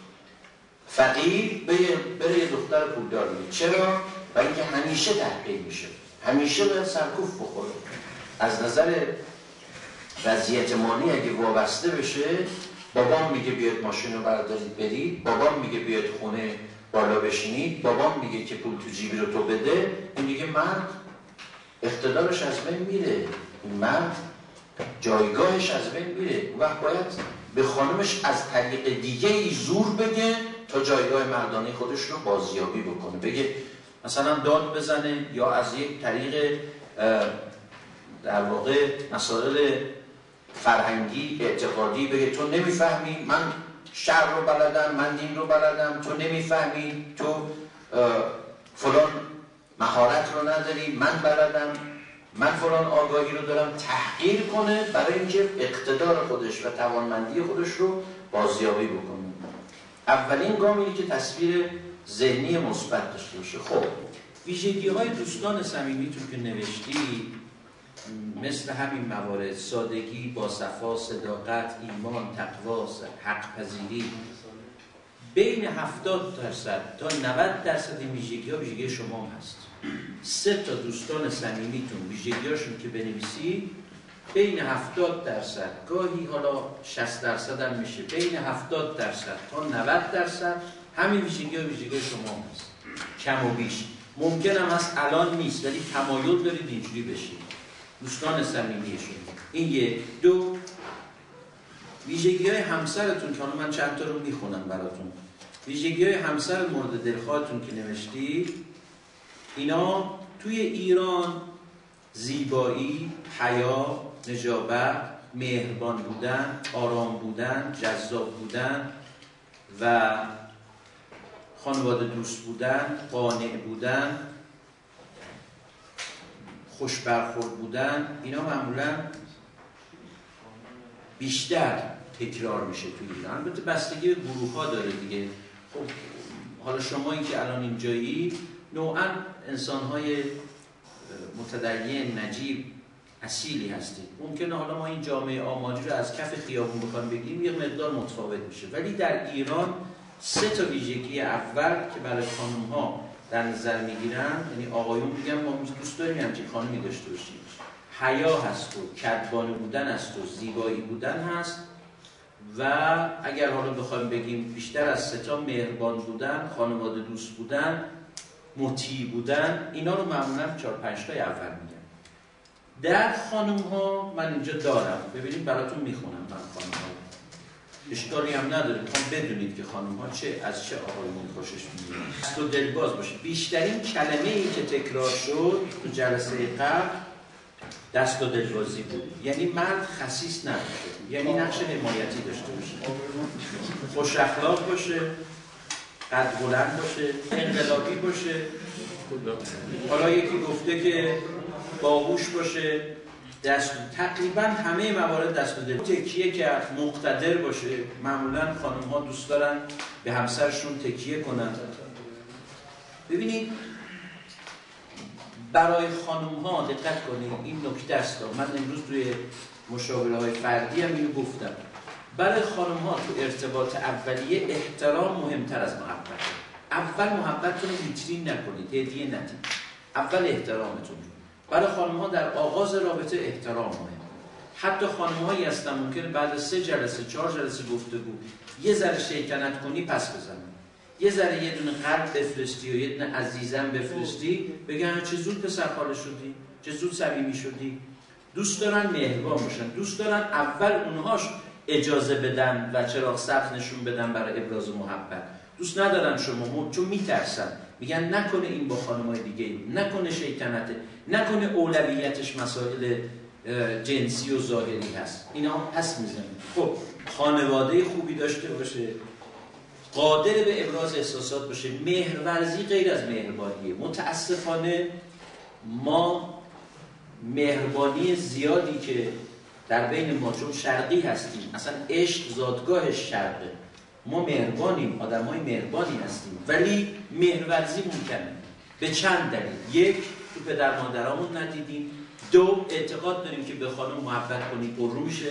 فقیر بره یه دختر پولدار میگه. چرا؟ برای اینکه همیشه تحقیر میشه، همیشه باید سرکوف بخوره. از نظر وضعیت مالی اگه وابسته بشه، بابام میگه بیاد ماشین رو بردارید برید، بابام میگه بیاد خونه بالا بشینید، بابام میگه که پول تو جیبی رو تو بده، این دیگه مرد اقتدارش از بین میره، این مرد جایگاهش از بین میره. اون وقت باید به خانمش از طریق دیگه ای زور بگه تا جایگاه مردانه خودش رو بازیابی بکنه. بگه مثلا داد بزنه یا از یک طریق در واقع مسائل فرهنگی اعتقادی بگه تو نمیفهمی، من شرع رو بلدم، من دین رو بلدم، تو نمیفهمی، تو فلان مهارت رو نداری، من بلدم، من فلان آگاهی رو دارم. تحقیر کنه برای اینکه اقتدار خودش و توانمندی خودش رو بازیابی بکنه. اولین گام اینه که تصویر ذهنی مثبت داشته باشه. خب ویژگی‌های دوستان صمیمیتون که نوشتی مثل همین موارد، سادگی، باصفا، صداقت، ایمان، تقوا، حق پذیری، بین 70% تا 90% این ویژگی‌ها ویژگی شما هم هست. 3 تا دوستان صمیمیتون ویژگی‌هاشون که بنویسی بین 70% گاهی حالا 60% هم میشه، بین 70% تا 90% همین ویژگی‌ها ویژگی شما هم هست. کم و بیش ممکن هم هست الان نیست ولی تمایل دارید اینجوری بشید دوستان صمیمیشون. این 1. 2 ویژگی‌های همسرتون که حالا من چند تا رو میخونم براتون. ویژگی‌های همسر مورد دلخواهتون که نوشتی، اینا توی ایران زیبایی، حیا، نجابت، مهربان بودن، آرام بودن، جذاب بودن و خانواده دوست بودن، قانع بودن، خوش برخورد بودن، اینا معمولا بیشتر تکرار میشه توی ایران. البته بستگی به گروه ها داره دیگه. خب حالا شما این که الان اینجایی نوعا انسان های متدین، نجیب، اصیلی هستید. ممکنه حالا ما این جامعه آماری رو از کف خیابون بخوام بگیم یه مقدار متفاوت میشه، ولی در ایران 3 تا ویژگی اول که برای خانم ها در نظر میگیرن، یعنی آقایون میگن ما دوست داریم همچین خانمی داشته باشیم، حیا هست و کدبانه بودن هست و زیبایی بودن هست و اگر حالا بخوایم بگیم بیشتر از 3 تا مهربان بودن، خانواده دوست بودن، مطیع بودن. اینا رو معمولا 4-5 تا اول میگن. در خانم ها من اینجا دارم، ببینید براتون میخونم. من خانم ها اشکالی هم نداره، میخوام بدونید که خانم ها از چه آقایون خوشش میاد. دست و دلباز باشه. بیشترین کلمه ای که تکرار شد تو جلسه قبل دست و دلبازی بود. یعنی مرد خسیس نباشه، یعنی نقش حمایتی داشته باشه، خوش اخلاق باشه، قد بلند باشه، انقلابی باشه، حالا یکی گفته که باهوش باشه، تقریبا همه موارد دست و دل. تکیه کرد، مقتدر باشه. معمولا خانم ها دوست دارن به همسرشون تکیه کنن. ببینید برای خانم ها دقت کنید، این نکته است. من امروز توی مشاوره های فردی هم اینو گفتم. برای خانم ها تو ارتباط اولیه احترام مهمتر از محبت. اول محبتتون رو ویترین نکنید، هدیه ندید. اول احترامتون. برای خانم ها در آغاز رابطه احترام مهمه. حتی خانم هایی هستن ممکنه بعد 3 جلسه 4 جلسه گفتگو یه ذره شیطنت کنی پس بزنن، یه ذره یه دونه قلب بفرستی و یه دونه عزیزم بفرستی، بگن چه زود پسرخاله شدی، چه زود صمیمی شدی. دوست دارن مهربان باشن، دوست دارن اول اونهاش اجازه بدن و چراغ سبز نشون بدن برای ابراز محبت. دوست ندارن شما چون میترسن میگن نکنه این با خانمای دیگه، نکنه شیطنته، نکنه اولویتش مسائل جنسی و ظاهری هست. اینا پس میزنه. خب خانواده خوبی داشته باشه، قادر به ابراز احساسات باشه. مهرورزی غیر از مهربانیه. متاسفانه ما مهربانی زیادی که در بین ما، چون شرقی هستیم، اصلا عشق زادگاهش شرقه، ما مهربانیم، آدمای مهربانی هستیم، ولی مهرورزی ممکنه به چند دلیل. یک، تو پدر مادرامون ندیدیم. دو، اعتقاد داریم که به خانم محبت کنیم پررو میشه.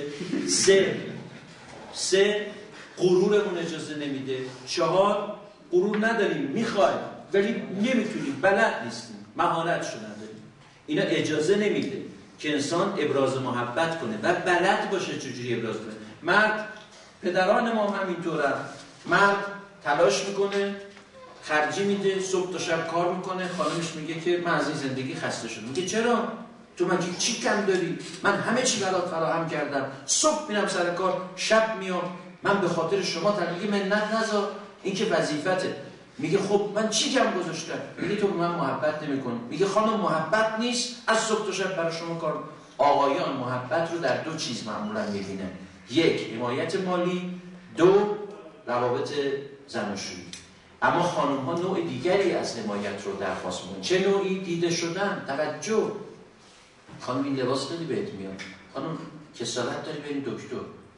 سه، غرورمون اجازه نمیده. چهار، غرور نداریم، میخوایم ولی نمیتونیم، بلد نیستیم، مهارتشو نداریم. اینا اجازه نمیده که انسان ابراز محبت کنه و بلد باشه چجوری ابراز کنه. مرد، پدران ما هم همینطورن، مرد تلاش میکنه، خرجی میده، صبح تا شب کار میکنه، خانمش میگه که من از این زندگی خسته شدم. میگه چرا؟ تو مگه چی کم داری؟ من همه چی برات فراهم کردم، صبح میرم سر کار، شب میام، من به خاطر شما میگه منت نذار، این که وظیفته. میگه خب من چی کم گذاشتم؟ میگه تو به من محبت نمیکنی. میگه خانم محبت نیست از صبح تا شب برای شما کار. آقایان محبت رو در دو چیز معمولا میبینن: یک، حمایت مالی، دو، روابط زناشویی. اما خانم ها نوع دیگری از حمایت رو درخواست میکنن. چه نوعی؟ دیده شدن، توجه. خانم این لباس خیلی بهت میاد، خانم کسالت داری بریم دکتر،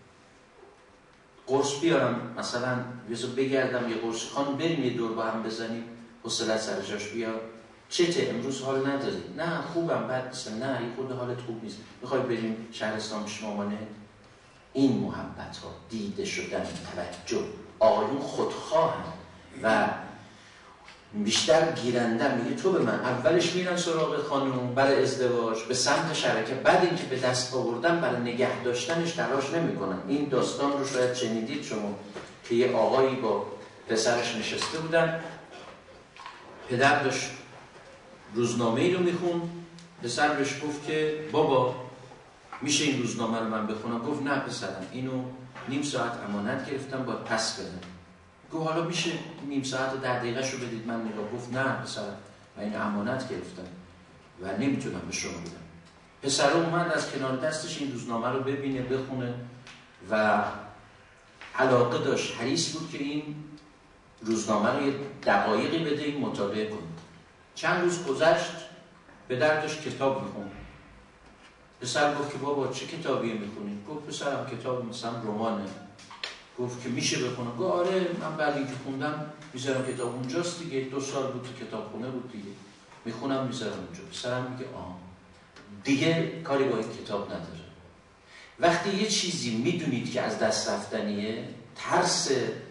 قرص بیارم، مثلا بگردم یه قرص، خانم بریم یه دور با هم بزنیم، حوصله‌ات سر جاش بیاد. چته امروز حال نداری؟ نه خوبم، بد نیست. نه این خود حالت خوب نیست، میخوای بریم شهرستان پیش مامانه؟ این محبت ها، دیده شدن، توجه. آقایون خودخواهن و بیشتر گیرنده. میگه تو به من. اولش میرن سراغ خانم برای ازدواج، به سمت شرکه، بعد اینکه به دست آوردن برای نگه داشتنش تلاش نمیکنن. این داستان رو شاید شنیدید شما که یه آقایی با پسرش نشسته بودن، پدر داشت روزنامه‌ای رو میخون، پسر بهش گفت که بابا میشه این روزنامه رو من بخونم؟ گفت نه پسرم، اینو نیم ساعت امانت گرفتم باید پس بدم. گفت حالا میشه نیم ساعت 10 دقیقه شو بدید من نگاه. گفت نه پسرم، من این امانت گرفتم و نمیتونم به شما بدم. پسر اومد از کنار دستش این روزنامه رو ببینه، بخونه و علاقه داشت، حریص بود که این روزنامه رو یه دقایقی بده این مطالعه کنه. چند روز گذشت، پدر داشت کتاب میخوند. پسر گفت که بابا چه کتابی میخونی؟ گفت پسرم کتاب مثلا رمانه. گفت که میشه بخونم؟ گفت آره، من بعد اینکه خوندم میذارم کتاب اونجاست دیگه، 2 سال بود تو کتابخونه بود دیگه، میخونم میذارم اونجا. پسرم میگه دیگه کاری با این کتاب نداره. وقتی یه چیزی میدونید که از دست رفتنیه، ترس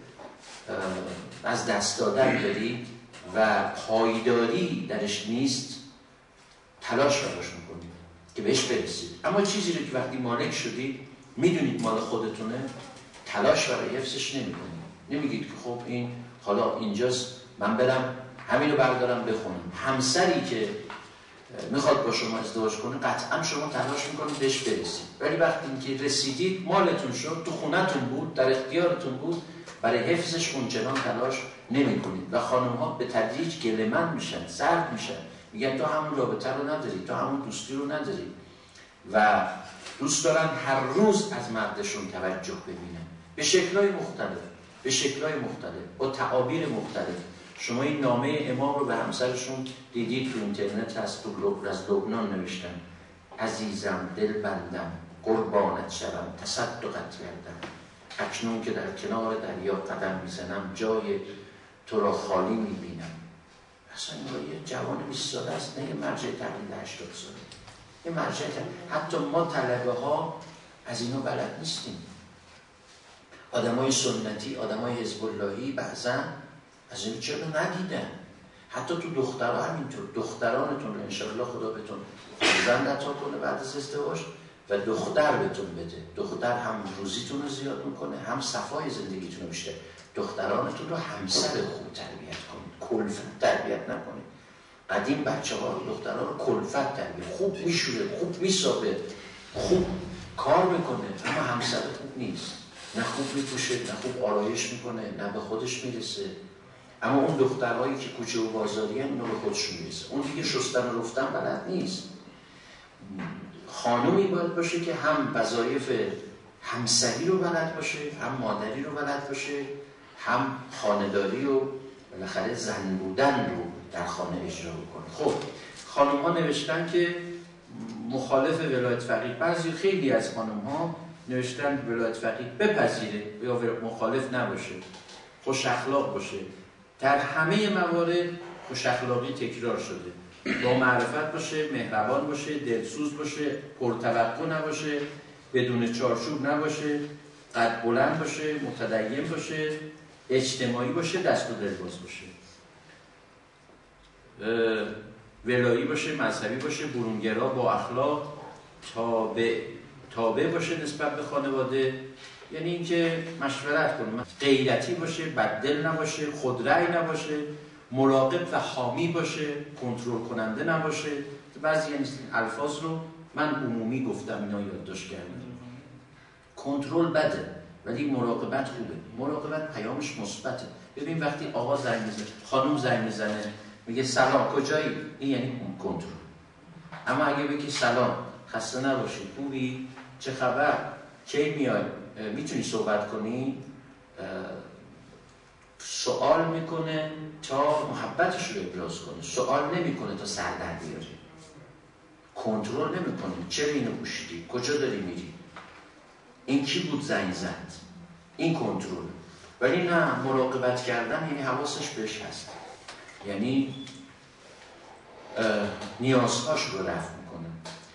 از دست دادن دارید و پایداری درش نیست، تلاش براش میکنید که بهش برسید. اما چیزی رو که وقتی مالک شدید، میدونید مال خودتونه، تلاش برای حفظش نمیکنید. نمیگید که خب این حالا اینجاست من برم همینو بردارم بخونم. همسری که میخواد با شما ازدواج کنه قطعا شما تلاش میکنید بهش برسید، ولی وقتی که رسیدید مالتون شد، تو خونتون بود، در اختیارتون بود، برای حفظش اونچنان تلاش نمیکنید و خانم ها به تدریج گله‌مند میشن، سرد میشن، میگن تو همون رابطه رو نداری، تو همون دوستی رو نداری و دوست دارن هر روز از مردشون توجه ببینن به شکل‌های مختلف، با تعابیر مختلف. شما این نامه امام رو به همسرشون دیدید، تو اینترنت هست، از لبنان نوشتن: عزیزم، دلبندم، قربانت شدم، تصدقت کردم، اکنون که در کنار دریا قدم میزنم جای تو را خالی میبینم. اصلا یه جوان 20 ساله است، نه یه مرجع تحلیل 80 ساله، یه مرجع حتی ما طلبه ها از اینا بلد نیستیم. آدمای سنتی، آدمای حزب اللهی بعضا از این چرا ندیدن. حتی تو دخترها همینطور. دخترانتون رو انشاءالله خدا بهتون زن عطا کنه بعد از ازدواج و دختر بهتون بده. دختر هم روزیتون رو زیاد میکنه، هم صفای زندگیتون رو بیشتر. دخترانتون رو همسر خوب تربیت کنید، کلفت تربیت نکنید. قدیم بچه ها رو، دخترها رو کلفت تربیت، خوب میشوره، خوب میسابه، خوب کار میکنه، اما همسر خوب نیست، نه خوب میپوشه، نه خوب آرایش میکنه، نه به خودش میرسه اما اون دخترهایی که کوچه و بازاری هم اینو به خودشون میرسه. اون دیگه شستن و رفتن بلد نیست. خانومی باید باشه که هم وظایف همسری رو بلد باشه، هم مادری رو بلد باشه، هم خانه‌داری و بالاخره زن بودن رو در خانه اجرا بکنه. خب خانم ها نوشتن که مخالف ولایت فقیه، بعضی خیلی از خانم ها نوشتن ولایت فقیه بپذیره یا مخالف نباشه، خوش اخلاق باشه. در همه موارد خوش اخلاقی تکرار شده، با معرفت باشه، مهربان باشه، دلسوز باشه، پرتوقع نباشه، بدون چارچوب نباشه، قد بلند باشه، متدین باشه، اجتماعی باشه، دست و دلباز باشه، ولایی باشه، مذهبی باشه، برونگرا، با اخلاق، تابع باشه نسبت به خانواده، یعنی اینکه مشورت کنه، غیرتی باشه، بددل نباشه، خودرأی نباشه، مراقب و حامی باشه، کنترل کننده نباشه. بعضی یعنی الفاظ رو من عمومی گفتم، اینا یادداشت کردم. کنترل بده ولی مراقبت خوبه. مراقبت پیامش مثبته. ببین وقتی آقا زنگ میزنه، خانم زنگ میزنه، میگه سلام کجایی؟ این یعنی کنترل. اما اگه بگی سلام، خسته نباشی، خوبی؟ چه خبر؟ کی میای؟ میتونی صحبت کنی؟ سوال میکنه تا محبتش رو ابراز کنه، سوال نمیکنه تا سر در بیاره. کنترل نمیکنه. چرا اینو پوشیدی؟ کجا داری میری؟ این کی بود زنگ زد؟ این کنترل. ولی نه، مراقبت کردن یعنی حواسش بهش هست، یعنی نیازهاش رو رفع میکنه.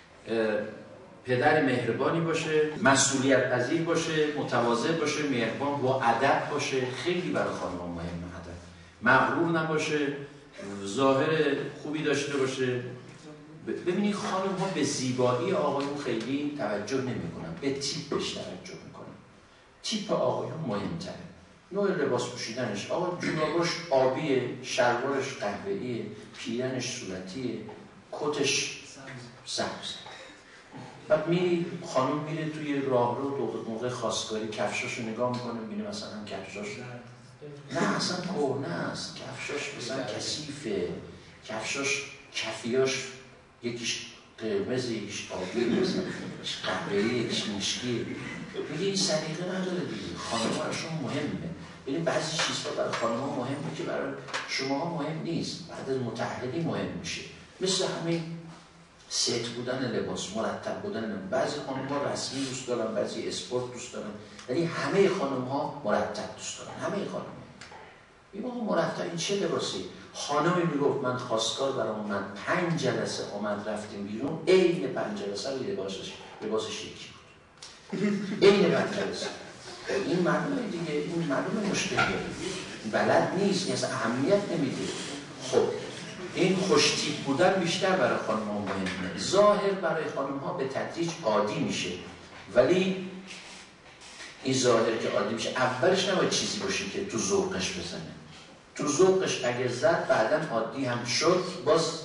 پدر مهربانی باشه، مسئولیت پذیر باشه، متواضع باشه، مهربان، با ادب باشه. خیلی برای خانم‌ها مهمه ادب. مغرور نباشه، ظاهر خوبی داشته باشه. ببینید خانم‌ها به زیبایی آقایون خیلی توجه نمی‌کنن، به تیپش توجه می‌کنن. تیپ آقایون مهم‌تره. نوع لباس پوشیدنش، آقا جورابش آبیه، شلوارش قهوه‌ایه، پیرنش صورتیه، کتش سبز. بعد میری خانم میره توی راهرو موقع خواستگاری کفشاشو نگاه میکنه، میبینه مثلا کفشاش نه اصلا کهنه است، کفشاش مثلا کثیفه، کفشاش کفیاش یکیش قرمز، یکیش آبی، مثلا قهوه‌ای، یکیش مشکی. میگه این سلیقه نداره دیگه. خانم‌ها براشون مهمه. ببین بعضی چیزها برای خانم‌ها مهمه که برای شماها مهم نیست، بعد از متحدی مهم میشه. مثل همین ست بودن لباس، مرتب بودن لباس. بعضی خانم‌ها رسمی دوست دارن، بعضی اسپورت دوست دارن، ولی همه خانم‌ها مرتب دوست دارن. همه خانم‌ها میگن مرتب این چه لباسی؟ خانمی میگفت من خواستگار برام اومد 5 جلسه اومد رفتیم بیرون، عین 5 جلسه لباسش یکی بود. عین 5 جلسه. این معلومه دیگه، این معلومه مشکلیه، بلد نیست، اصلا اهمیت نمیده. خب این خوشتیپ بودن بیشتر برای خانم ها مهمه. ظاهر برای خانم ها به تدریج عادی میشه، ولی این ظاهر که عادی میشه اولش نباید چیزی باشه که تو ذوقش بزنه. تو ذوقش اگه زد بعداً عادی هم شد، باز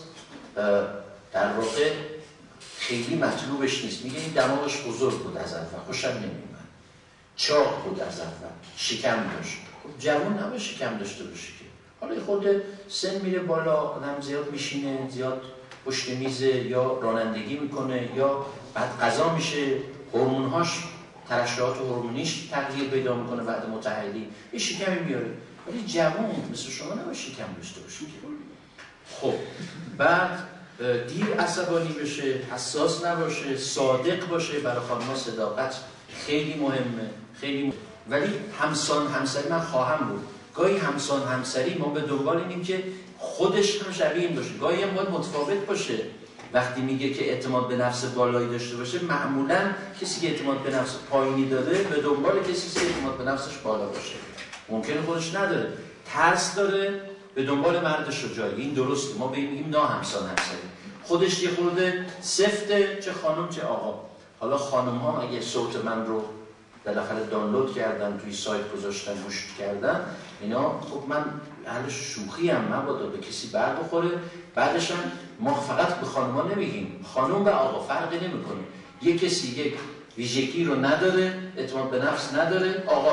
در واقع خیلی مطلوبش نیست. میگه این دماغش بزرگ بود از اول، خوشم نمیومد، چاق بود از اول، شکم داشت. جوان نباید شکم داشته باشه که. حالا خود سن میره بالا، آدم زیاد میشینه، زیاد پشت میزه، یا رانندگی میکنه، یا بعد قضا میشه، هورمون‌هاش، ترشحات هورمونیش تغییر پیدا میکنه، بعد متحلی یه شکمی میاره. ولی جوان مثل شما نباید شکم داشته باشه. خب بعد دیر عصبانی بشه، حساس نباشه، صادق باشه. برای خانم‌ها صداقت خیلی مهمه، خیلی مهمه. ولی همسان همسری من خواهم بود. گاهی همسان همسری ما به دنبال اینیم که خودش هم شبیه این باشه، گاهی هم باید متفاوت باشه. وقتی میگه که اعتماد به نفس بالایی داشته باشه، معمولا کسی که اعتماد به نفس پایینی داره به دنبال کسی که اعتماد به نفسش بالا باشه. ممکنه خودش نداره، ترس داره، به دنبال مرد شجاعی. این درسته، ما به این میگیم همسان همسری. خودش یه خورده سفته، چه خانم چه آقا. حالا خانم ها اگه صوت من رو بالاخره دانلود کردن، توی سایت گذاشتن، گوش کردن، اینا خب من اهل شوخی ام، مبادا به کسی بر بخوره. بعدش هم ما فقط به خانم‌ها نمیگیم، خانم و آقا فرقی نمیکنه. یک کسی یک ویژگی رو نداره، اعتماد به نفس نداره، آقاست،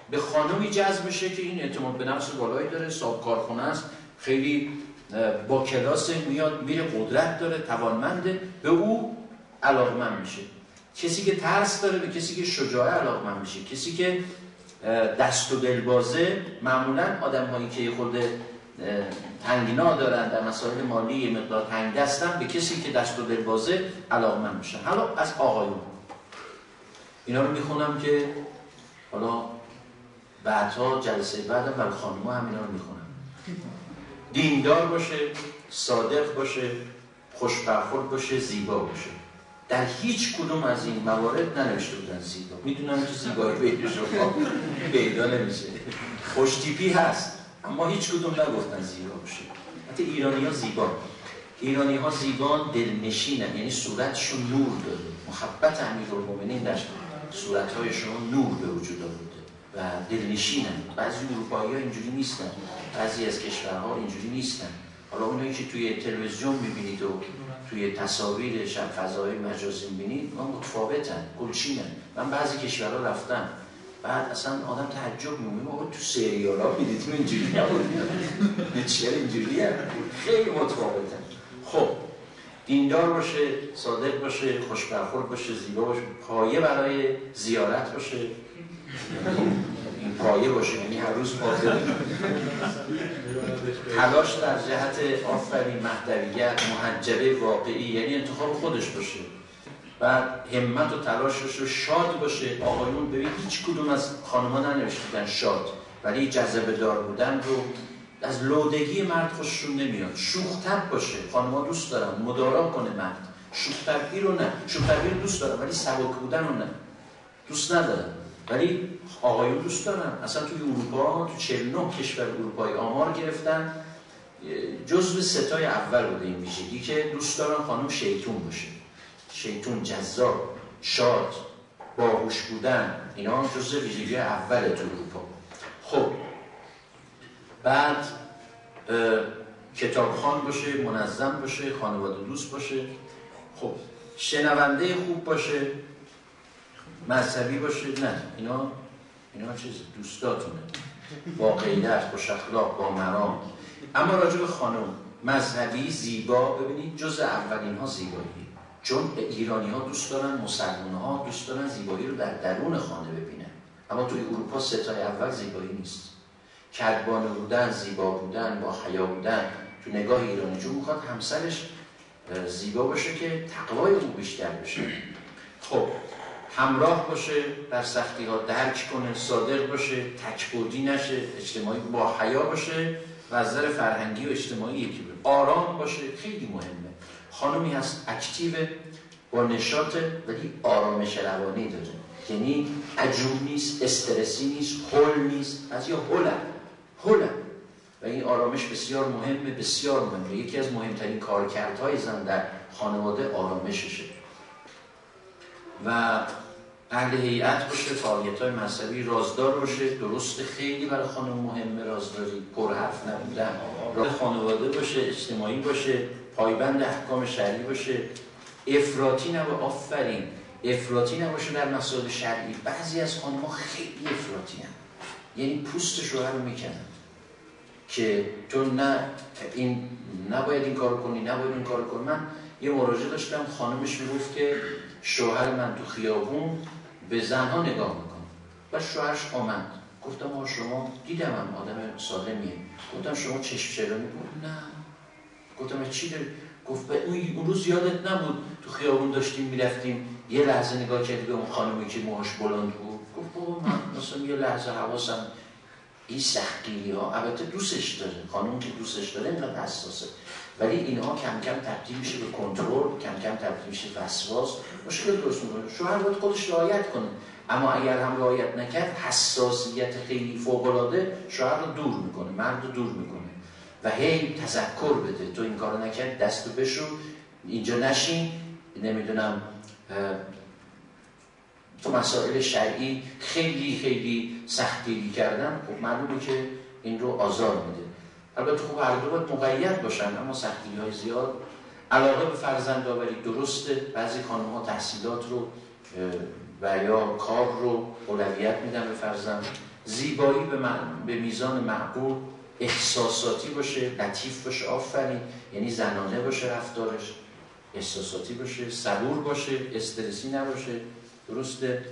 به خانمی جذب بشه که این اعتماد به نفس بالایی داره، صاحب کارخونه است، خیلی با کلاس میاد، میره، قدرت داره، توانمنده، به او علاقمند میشه. کسی که ترس داره به کسی که شجاعه علاقمند میشه. کسی که دست و دلبازه، معمولا آدم‌هایی که خود تنگنا دارن در مسائل مالی یه مقدار تنگ دستن، به کسی که دست و دلبازه علاقمند میشن. حالا از آقایون اینا رو میخونم که حالا بعدها جلسه بعدم برای خانم‌ها هم اینا رو میخونم. دیندار باشه، صادق باشه، خوش برخورد باشه، زیبا باشه. در هیچ کدوم از این موارد ننوشته بودن زیبا. میدونم که زیبایی بین شما پیدا نمیشه، خوش تیپی هست، اما هیچ کدوم نگفتن زیبا باشه. حتی ایرانی‌ها زیبا، ایرانی‌ها زیبا دلنشینن، یعنی صورتشون نور داره. محبت امیرالمومنین در صورت‌هایشون نور به وجود آورده و دلنشینن. بعضی اروپایی‌ها اینجوری نیستن، بعضی از کشورها اینجوری نیستن. حالا اونایی که توی تلویزیون می‌بینید و توی تصاویر فضای مجازی می‌بینید، اون متفاوتن، گلچینن. من بعضی کشورها رفتم، بعد اصلا آدم تعجب می‌کنه، ما تو سریال‌ها می‌دیدیم اینجوری نبود. چرا اینجوریه؟ خیلی متفاوتن. خب دیندار باشه، صادق باشه، خوش برخورد باشه، زیبا باشه، پایه برای زیارت باشه. این پایه باشه، یعنی هر روز حاضر، تلاش در جهت آفرین، مهدویت، محجبه واقعی، یعنی انتخاب خودش باشه. بعد همت و تلاشش رو شاد باشه. آقایون ببین هیچ کدوم از خانم‌ها ننوشتن شاد، ولی جذبه دار بودن رو از لودگی مرد خوششون نمیاد. شوخ طبع باشه، خانم‌ها دوست دارن مدارا کنه مرد. شوخ طبعی رو نه، شوخ طبعی رو دوست دارن ولی سبک بودن رو نه، دوست ندارن. ولی آقایون دوست دارن. اصلا توی اروپا، تو 49 کشور اروپایی آمار گرفتن، جزو ستای اول بوده این ویژگی که دوست دارن خانم شیطون باشه. شیطون، جذاب، شاد، باهوش بودن، اینا جزو ویژگی اول تو اروپا. خب بعد کتابخوان باشه، منظم باشه، خانواده دوست باشه. خب شنونده خوب باشه، مذهبی باشه، نه اینا چیز دوستاتونه، با غیرت، خوش اخلاق، با مرام. اما راجع به خانم، مذهبی، زیبا، ببینید جز اولین ها زیبایی، چون ایرانی ها دوست دارن، مسلمان ها دوست دارن زیبایی رو در درون خانه ببینن. اما توی اروپا ستای اول زیبایی نیست. کدبانه بودن، زیبا بودن، با حیا بودن تو نگاه ایرانی، چون میخواد همسرش زیبا باشه که تقوای او بیشتر بشه. خب همراه باشه، در سختی ها درک کنه، صادق باشه، تکبودی نشه، اجتماعی، با حیا باشه و از نظر فرهنگی و اجتماعی یکی باشه. آرام باشه، خیلی مهمه. خانمی هست اکتیو، با نشاطه ولی آرامش روانی داره، یعنی عجول نیست، استرسی نیست، هول نیست. از یا هولن و این آرامش بسیار مهمه، بسیار مهمه. یکی از مهمترین کارکردهای زن در خانواده آرامششه. و اهل هیئت باشه، فعالیت‌های مذهبی، رازدار باشه. درست خیلی برای خانم مهمه رازداری، پرحرف نبودن، خانواده باشه، اجتماعی باشه، پایبند احکام شرعی باشه، افراطی نباشه. آفرین، افراطی نباشه در مسائل شرعی. بعضی از خانم‌ها خیلی افراطی هستند، یعنی پوست شوهر رو میکنن که تو نه این نباید این کارو کنی، نباید این کارو کنی. من یه مراجعه داشتم، خانمش میگفت که شوهر من تو خیابون به زنها نگاه میکنه و شوهرش آمد. گفتم شما، دیدم هم آدم سالمیه، گفتم شما چشم چرانی بود؟ نه. گفتم چی داری؟ گفت اون روز یادت نبود تو خیابون داشتیم میرفتیم یه لحظه نگاه کردی به اون خانمی که موهاش بلند بود؟ گفت بابا من مثلا یه لحظه حواسم این سختگیری ها. البته دوستش داره، خانم که دوستش داره اینقدر حساسه، ولی اینها کم کم تبدیل میشه به کنترل، کم کم تبدیل میشه به وسواس، مشکل درست میکنه. شوهر باید خودش رعایت کنه، اما اگر هم رعایت نکرد، حساسیت خیلی فوق العاده شوهر رو دور میکنه، مرد رو دور میکنه و هی تذکر بده تو این کارو نکرد، دستو بشو، اینجا نشین، نمیدونم تو مسائل شرعی خیلی خیلی سختگیری کردن. خب معلومه که این رو آزار میده. البته خب هر دو باید مقید باشن، اما سختگیری‌های زیاد. علاقه به فرزندآوری درسته، بعضی خانم‌ها تحصیلات رو و یا کار رو اولویت میدن به فرزند. زیبایی به میزان معقول، احساساتی باشه، لطیف باشه، آفرین، یعنی زنانه باشه رفتارش، احساساتی باشه، صبور باشه، استرسی نباشه. درسته؟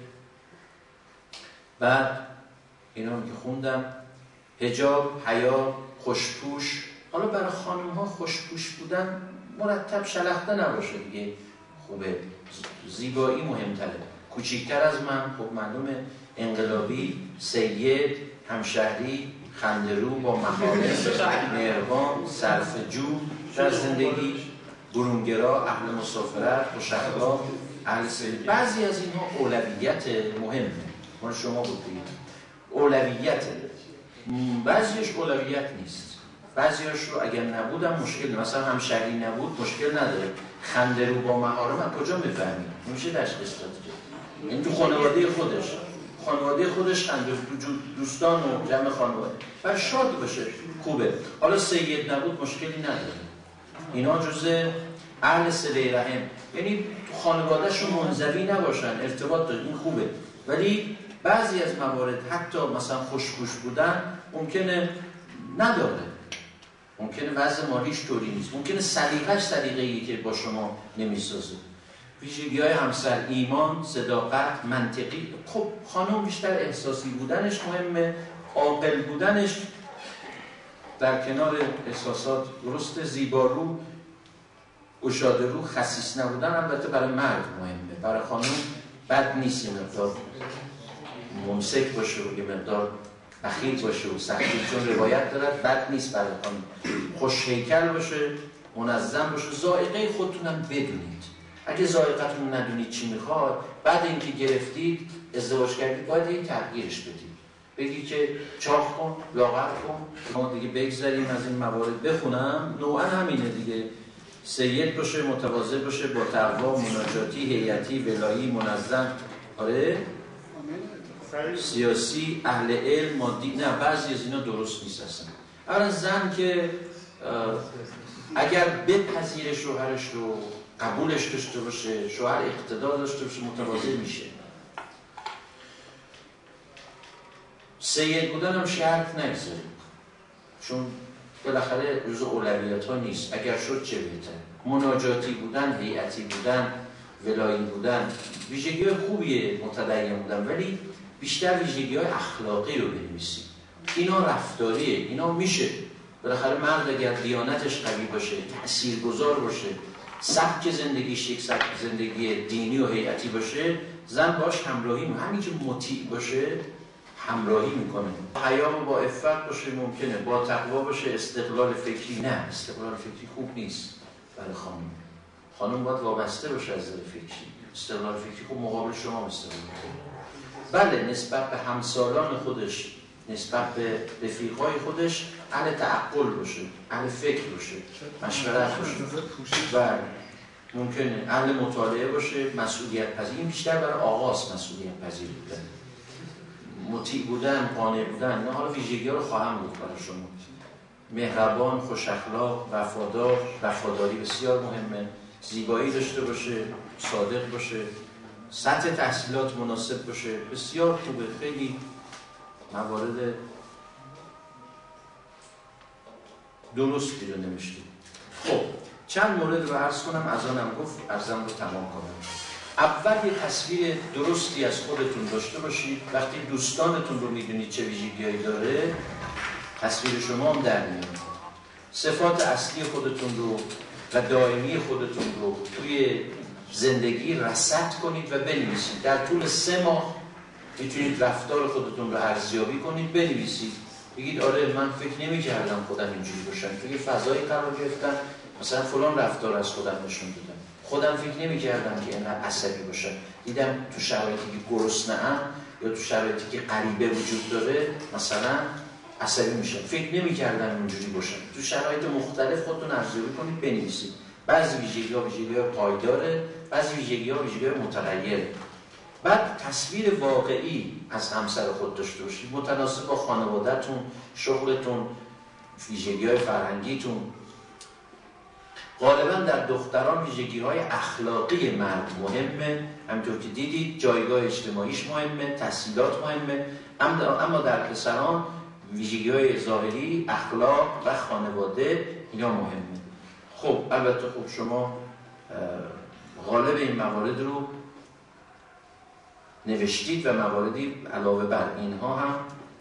بعد اینا که خوندم، حجاب، حیا، خوشپوش. حالا برای خانم ها خوشپوش بودن مرتب شلخته نباشه دیگه، خوبه. زیبایی مهمتره. کوچیکتر از من، خب معلومه، انقلابی، سید، همشهری، خندرو، با مهارت، مهربان، صرفه‌جو در زندگی، برونگرا، اهل مسافرت، خوش‌اخلاق، اهل سلوک. بعضی از اینها اولویت مهمه، مال شما بود دیگه، اولویت. بعضیش اولویت نیست، بعضیاش رو اگر نبودم مشکل نه. مثلا همشهری نبود مشکل نداره، خندرو با مهاره من کجا میفهمیم؟ میشه تشخیص داد که این تو خانواده خودش خندرو، تو دوستان و جمع خانواده بر شاد باشه، خوبه. حالا سید نبود مشکلی نداره، اینا جزء اهل صله رحم، یعنی خانواده‌شون منزوی نباشن، ارتباط داره، این خوبه. ولی بعضی از موارد حتی مثلا خوشپوش بودن ممکنه نداره، ممکنه وضع مالیش طوری نیست، ممکنه سلیقه‌اش سلیقه‌ایه که با شما نمیسازه. ویژگی‌های همسر، ایمان، صداقت، منطقی. خب خانم بیشتر احساسی بودنش مهمه، عاقل بودنش در کنار احساسات درسته، زیبارو، گشاده رو، خسیس نبودن البته برای مرد مهمه، برای خانم بد نیست یه مقدار ممسک باشه و یه مقدار بخیل باشه و سختی، چون روایت دارد بد نیست برای خانم. خوش هیکل باشه، منظم باشه، ذائقه خودتونم بدونید. اگه ذائقتون ندونید چی میخواد، بعد اینکه گرفتید ازدواج کردید باید این تغییرش بدید، بگی که چاق کن، لاغر کن. ما دیگه بگذاریم از این موارد، بخونم نوعا همینه دیگه. سید باشه، متواضع باشه، با تقوا، مناجاتی، هیئتی، ولایی، منظم. آره سیاسی، اهل علم، مادی. نه بعضی از اینا درست نیست اصلا. اولا زن که اگر بپذیره شوهرش رو، قبولش داشته باشه، شوهر اقتدار داشته باشه، متواضع میشه. سید بودن هم شرط نگذاریم، چون بالاخره جزء اولویت ها نیست. اگر شد چه بهتر. مناجاتی بودن، هیئتی بودن، ولایی بودن، ویژگی های خوبیه. متدین بودن، ولی بیشتر ویژگی های اخلاقی رو بنویسیم. اینا رفتاریه، اینا میشه. بالاخره مرد اگر دیانتش قوی باشه، تاثیرگذار باشه، سبک زندگیش یک سبک زندگی دینی و هیئتی باشه، زن باش همراهی میکنه. همین که مطیع باشه همراهی میکنه. حیا با عفت باشه ممکنه، با تقوا باشه، استقلال فکری نه. استقلال فکری خوب نیست برای خانم. خانم باید وابسته باشه از نظر فکری. استقلال فکری خوب مقابل شما استقلال فکری. بله نسبت به همسالان خودش، نسبت به رفیقای خودش اهل تعقل باشه، اهل فکر باشه، مشورت باشه. بله ممکنه اهل مطالعه باشه، مسئولیت پذیر. این بیشتر برای آغاز مسئولیت پذیر بودن، مطیع بودن، قانع بودن. نه حالا ویژگی‌ها رو خواهم گفت برای شما. مهربان، خوش اخلاق، وفادار. وفاداری بسیار مهمه. زیبایی داشته باشه، صادق باشه، سطح تحصیلات مناسب باشه، بسیار خوبه. خیلی موارد درستی رو نوشته. خب چند مورد رو عرض کنم، از آنم گفت ارزم رو تمام کنم. اول یه تصویر درستی از خودتون داشته باشید. وقتی دوستانتون رو میدونید چه ویژگی‌هایی داره، تصویر شما هم در میاد. صفات اصلی خودتون رو و دائمی خودتون رو توی زندگی رصد کنید و بنویسید. در طول 3 ماه میتونید رفتار خودتون رو ارزیابی کنید، بنویسید. بگید آره من فکر نمی‌کردم خودم اینجوری باشم، توی فضایی قرار گرفتم مثلا فلان رفتار از خودم نشون دادم، خودم فکر نمی‌کردم که اینقدر عصبی باشم، دیدم تو شرایطی که گرسنه‌ام یا تو شرایطی که غریبه وجود داره مثلا عصبی میشم، فکر نمی‌کردم اینجوری باشم. تو شرایط مختلف خودتون ارزیابی کنید، بنویسید. بعضی ویژگی‌ها پایداره، بعضی ویژگی‌ها متغیره. بعد تصویر واقعی از همسر خود داشته باشید، متناسب با خانواده‌تون، شغلتون، ویژگی‌های فرهنگیتون. غالبا در دختران ویژگی‌های اخلاقی مرد مهمه، همینطور که دیدید جایگاه اجتماعیش مهمه، تحصیلات مهمه، اما در پسران ویژگی‌های ظاهری، اخلاق و خانواده اینا مهمه. خب البته خب شما غالب این موارد رو نوشتید و مواردی علاوه بر اینها هم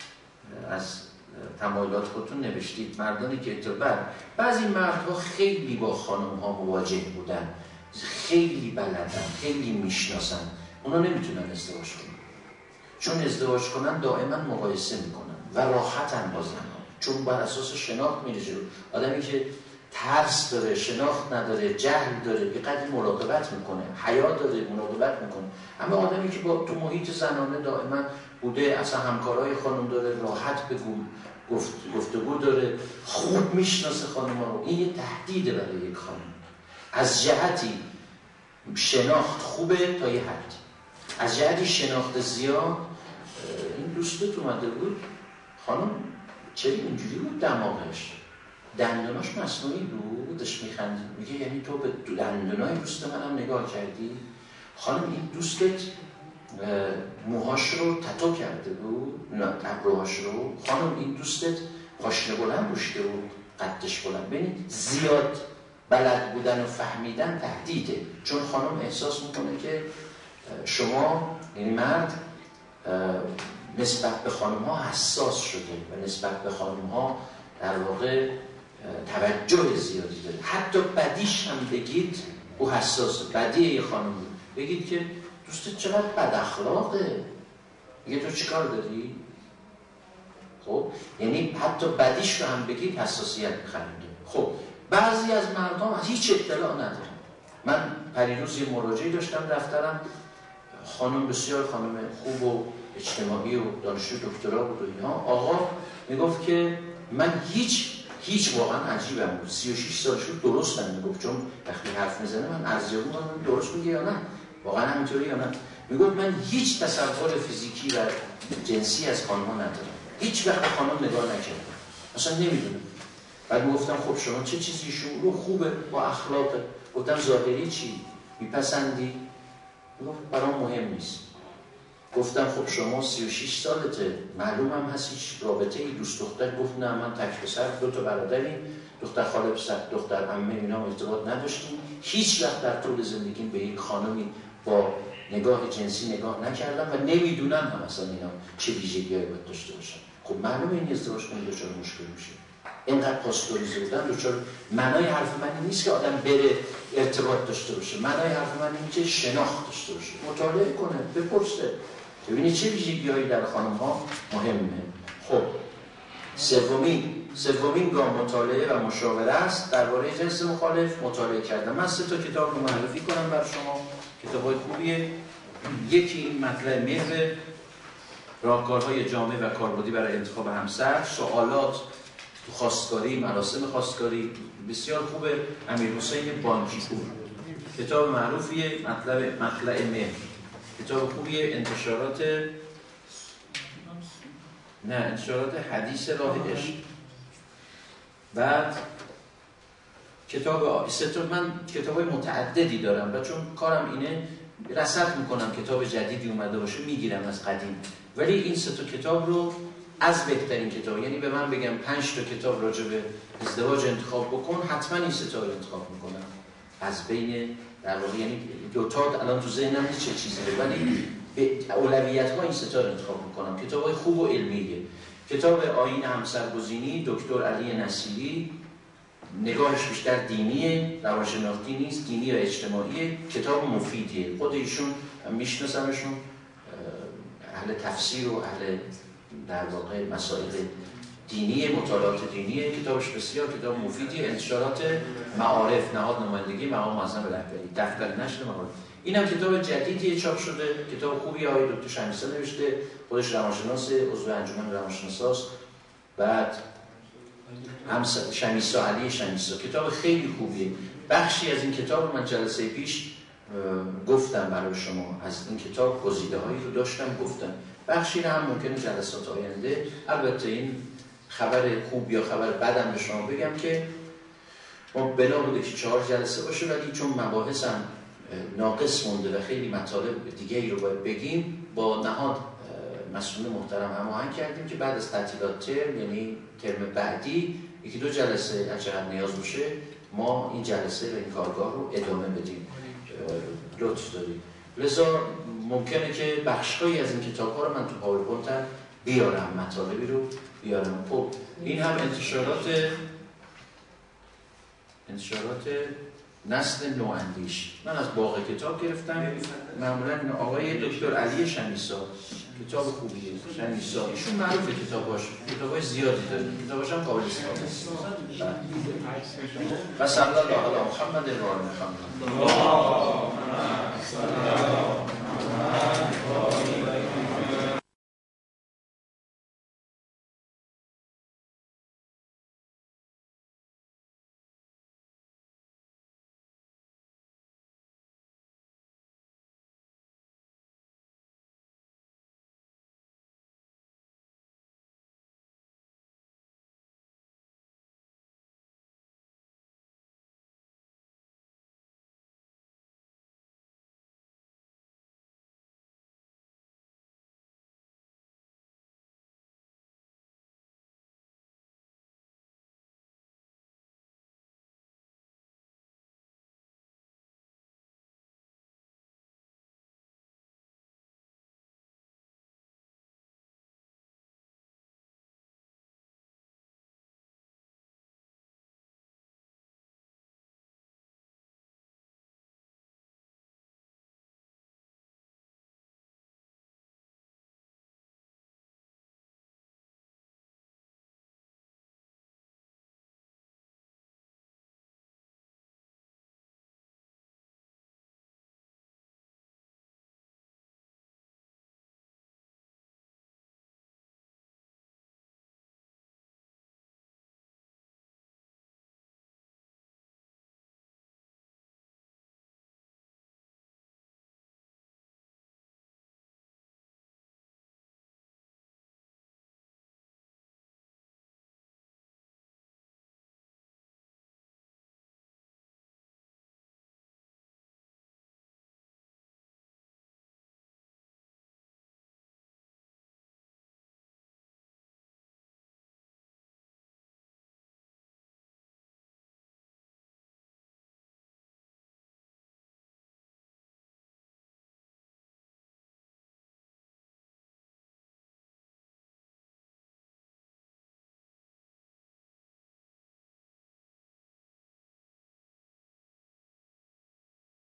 از تمایلات خودتون نوشتید. مردانی که بعضی مردها خیلی با خانم‌ها مواجه بودن، خیلی بلدن، خیلی میشناسن، اونا نمیتونن ازدواج کنن، چون ازدواج کنن دائما مقایسه میکنن و راحتن با زنها، چون بر اساس شناخت میره جلو. آدمی که ترس داره، شناخت نداره، جهل داره، بی‌قدر مراقبت میکنه، حیا داره، مراقبت میکنه. اما آدمی که با تو محیط زنانه دائما بوده، اصلا همکارای خانم داره، راحت گفتگو داره، خوب میشناسه خانم‌ها رو، این یه تهدیده برای یک خانم. از جهتی شناخت خوبه تا یه حد، از جهتی شناخت زیاد. این دوستت اومده بود، خانم چرا اینجوری بود دماغش؟ دندوناش مصنوعی بود، داشت میخندید. میگه یعنی تو به دندونای دوست منم نگاه کردی؟ خانم این دوستت موهاش رو تتو کرده بود، نه ابروهاش رو. خانم این دوستت پاشنه بلند پوشیده بود، قدش بلند. ببینید زیاد بلد بودن و فهمیدن تهدیده، چون خانم احساس میکنه که شما، یعنی مرد، نسبت به خانم ها حساس شده و نسبت به خانم ها در واقع توجه زیادی داره. حتی بدیش هم بگید او حساسه. بدی یه خانم بگید که دوستت چقدر بد اخلاقه، میگه تو چیکار داری؟ خب یعنی حتی بدیش رو هم بگید حساسیت می‌خرید. خب بعضی از مردم هیچ اطلاع ندارن. من پریروز یه مراجعه داشتم دفترم، خانم بسیار خانم خوب و اجتماعی و دانشجو دکترا بود و اینها. آقا میگفت که من هیچ واقعا عجیبم بود، 36 سالش بود، درست نمیگفت، چون وقتی حرف میزنه من ارزیابی می‌کنم درست میگه یا نه، واقعا همینطوری یا نه. میگفت من هیچ تصور فیزیکی و جنسی از خانم‌ها ندارم، هیچ وقت خانم نگاه نکردم، اصلا نمیدونم. بعد میگفتم خب شما چه چیزی شروع خوبه با اخلاقه؟ گفتم ظاهری چی میپسندی؟ میگفت برام مهم نیست. گفتم خب شما 36 سالته، معلومم هست هیچ رابطه ای دوست دختر؟ گفت نه من تک پسر، 2 تا برادریم، دختر خاله پسر دختر عمه اینا ارتباط نداشتیم، هیچ وقت در طول زندگیم به یک خانمی با نگاه جنسی نگاه نکردم و نمیدونم هم اصلا اینا چه ویژگی‌هایی باید داشته باشن. خب معلومه این ازدواج کنه دچار مشکل میشه. اینقدر پاستوریزه بودن دچار. معنای حرف من این نیست که آدم بره ارتباط داشته باشه، معنای حرف من اینه که شناخت داشته باشه، مطالعه کنه، بپرسه، ببینید چه ویژگی‌هایی در خانم‌ها مهمه. خب سومین گام مطالعه و مشاوره است درباره جنس مخالف. مطالعه کردم. من 3 تا کتاب رو معرفی کنم بر شما، کتاب‌های خوبیه. یکی این مطلع مهر، راهکارهای جامع و کاربردی برای انتخاب همسر، سوالات تو خواستگاری، مراسم خواستگاری، بسیار خوبه. امیرحسین بانکیپور، کتاب معروفیه. مطلع مهر، کتاب خوبیه. انتشارات حدیث راه عشق. بعد من کتابای متعددی دارم و چون کارم اینه رصد میکنم، کتاب جدیدی اومده باشه میگیرم از قدیم، ولی این 3 تا کتاب رو از بهترین کتاب، یعنی به من بگم 5 تا کتاب راجع به ازدواج انتخاب بکن، حتما این 3 تا رو انتخاب میکنم از بین، در واقع یعنی 2 تا الان تو ذهنم نیست چه چیزی، ولی به اولویت ها این 3 تا رو انتخاب میکنم. کتابای خوب و علمیه. کتاب آیین همسرگزینی دکتر علی نصیری، نگاهش بیشتر دینیه، روانشناختی نیست، دینی و اجتماعیه. کتاب مفیدیه، خود ایشون میشناسمشون، اهل تفسیر و اهل در واقع مسائل دینی، مطالعات دینیه. کتابش بسیار کتاب مفیدیه. انتشارات معارف، نهاد نمایندگی مقام معظم رهبری، دفتر نشر معارف. اینم کتاب جدیدیه، چاپ شده، کتاب خوبیه. آقای دکتر شمیسا نوشته، خودش روانشناسه، عضو انجمن روانشناساست. بعد هم شمیسا، علی شمیسا، کتاب خیلی خوبیه. بخشی از این کتاب رو من جلسه پیش گفتم برای شما، از این کتاب گزیده هایی رو داشتم گفتم، بخشی رو هم ممکنه جلسات آینده. البته این خبر خوب یا خبر بدم به شما بگم که ما بنا بوده که 4 جلسه باشه، ولی چون مباحث هم ناقص مونده و خیلی مطالب دیگه ای رو باید بگیم، با نهاد مسئول محترم هماهنگ کردیم که بعد از تعطیلات ترم، یعنی ترم بعدی، یکی 2 جلسه هر چقدر نیاز باشه ما این جلسه و این کارگاه رو ادامه بدیم. لطف دارید. لذا ممکنه که بخش‌هایی از این کتاب‌ها رو من تو پاورپوینت هم بیارم، مطالبی رو بیارم. خب این هم انتشارات نسل نواندیش. من از باغ کتاب گرفتم، معمولا آقای دکتر علی شمیسا، کتاب خوبیه شمیسا، ایشون معروفه کتاباش زیادی داره، کتاباش هم قابل استفاده است. و صلی الله علی محمد و آل محمد.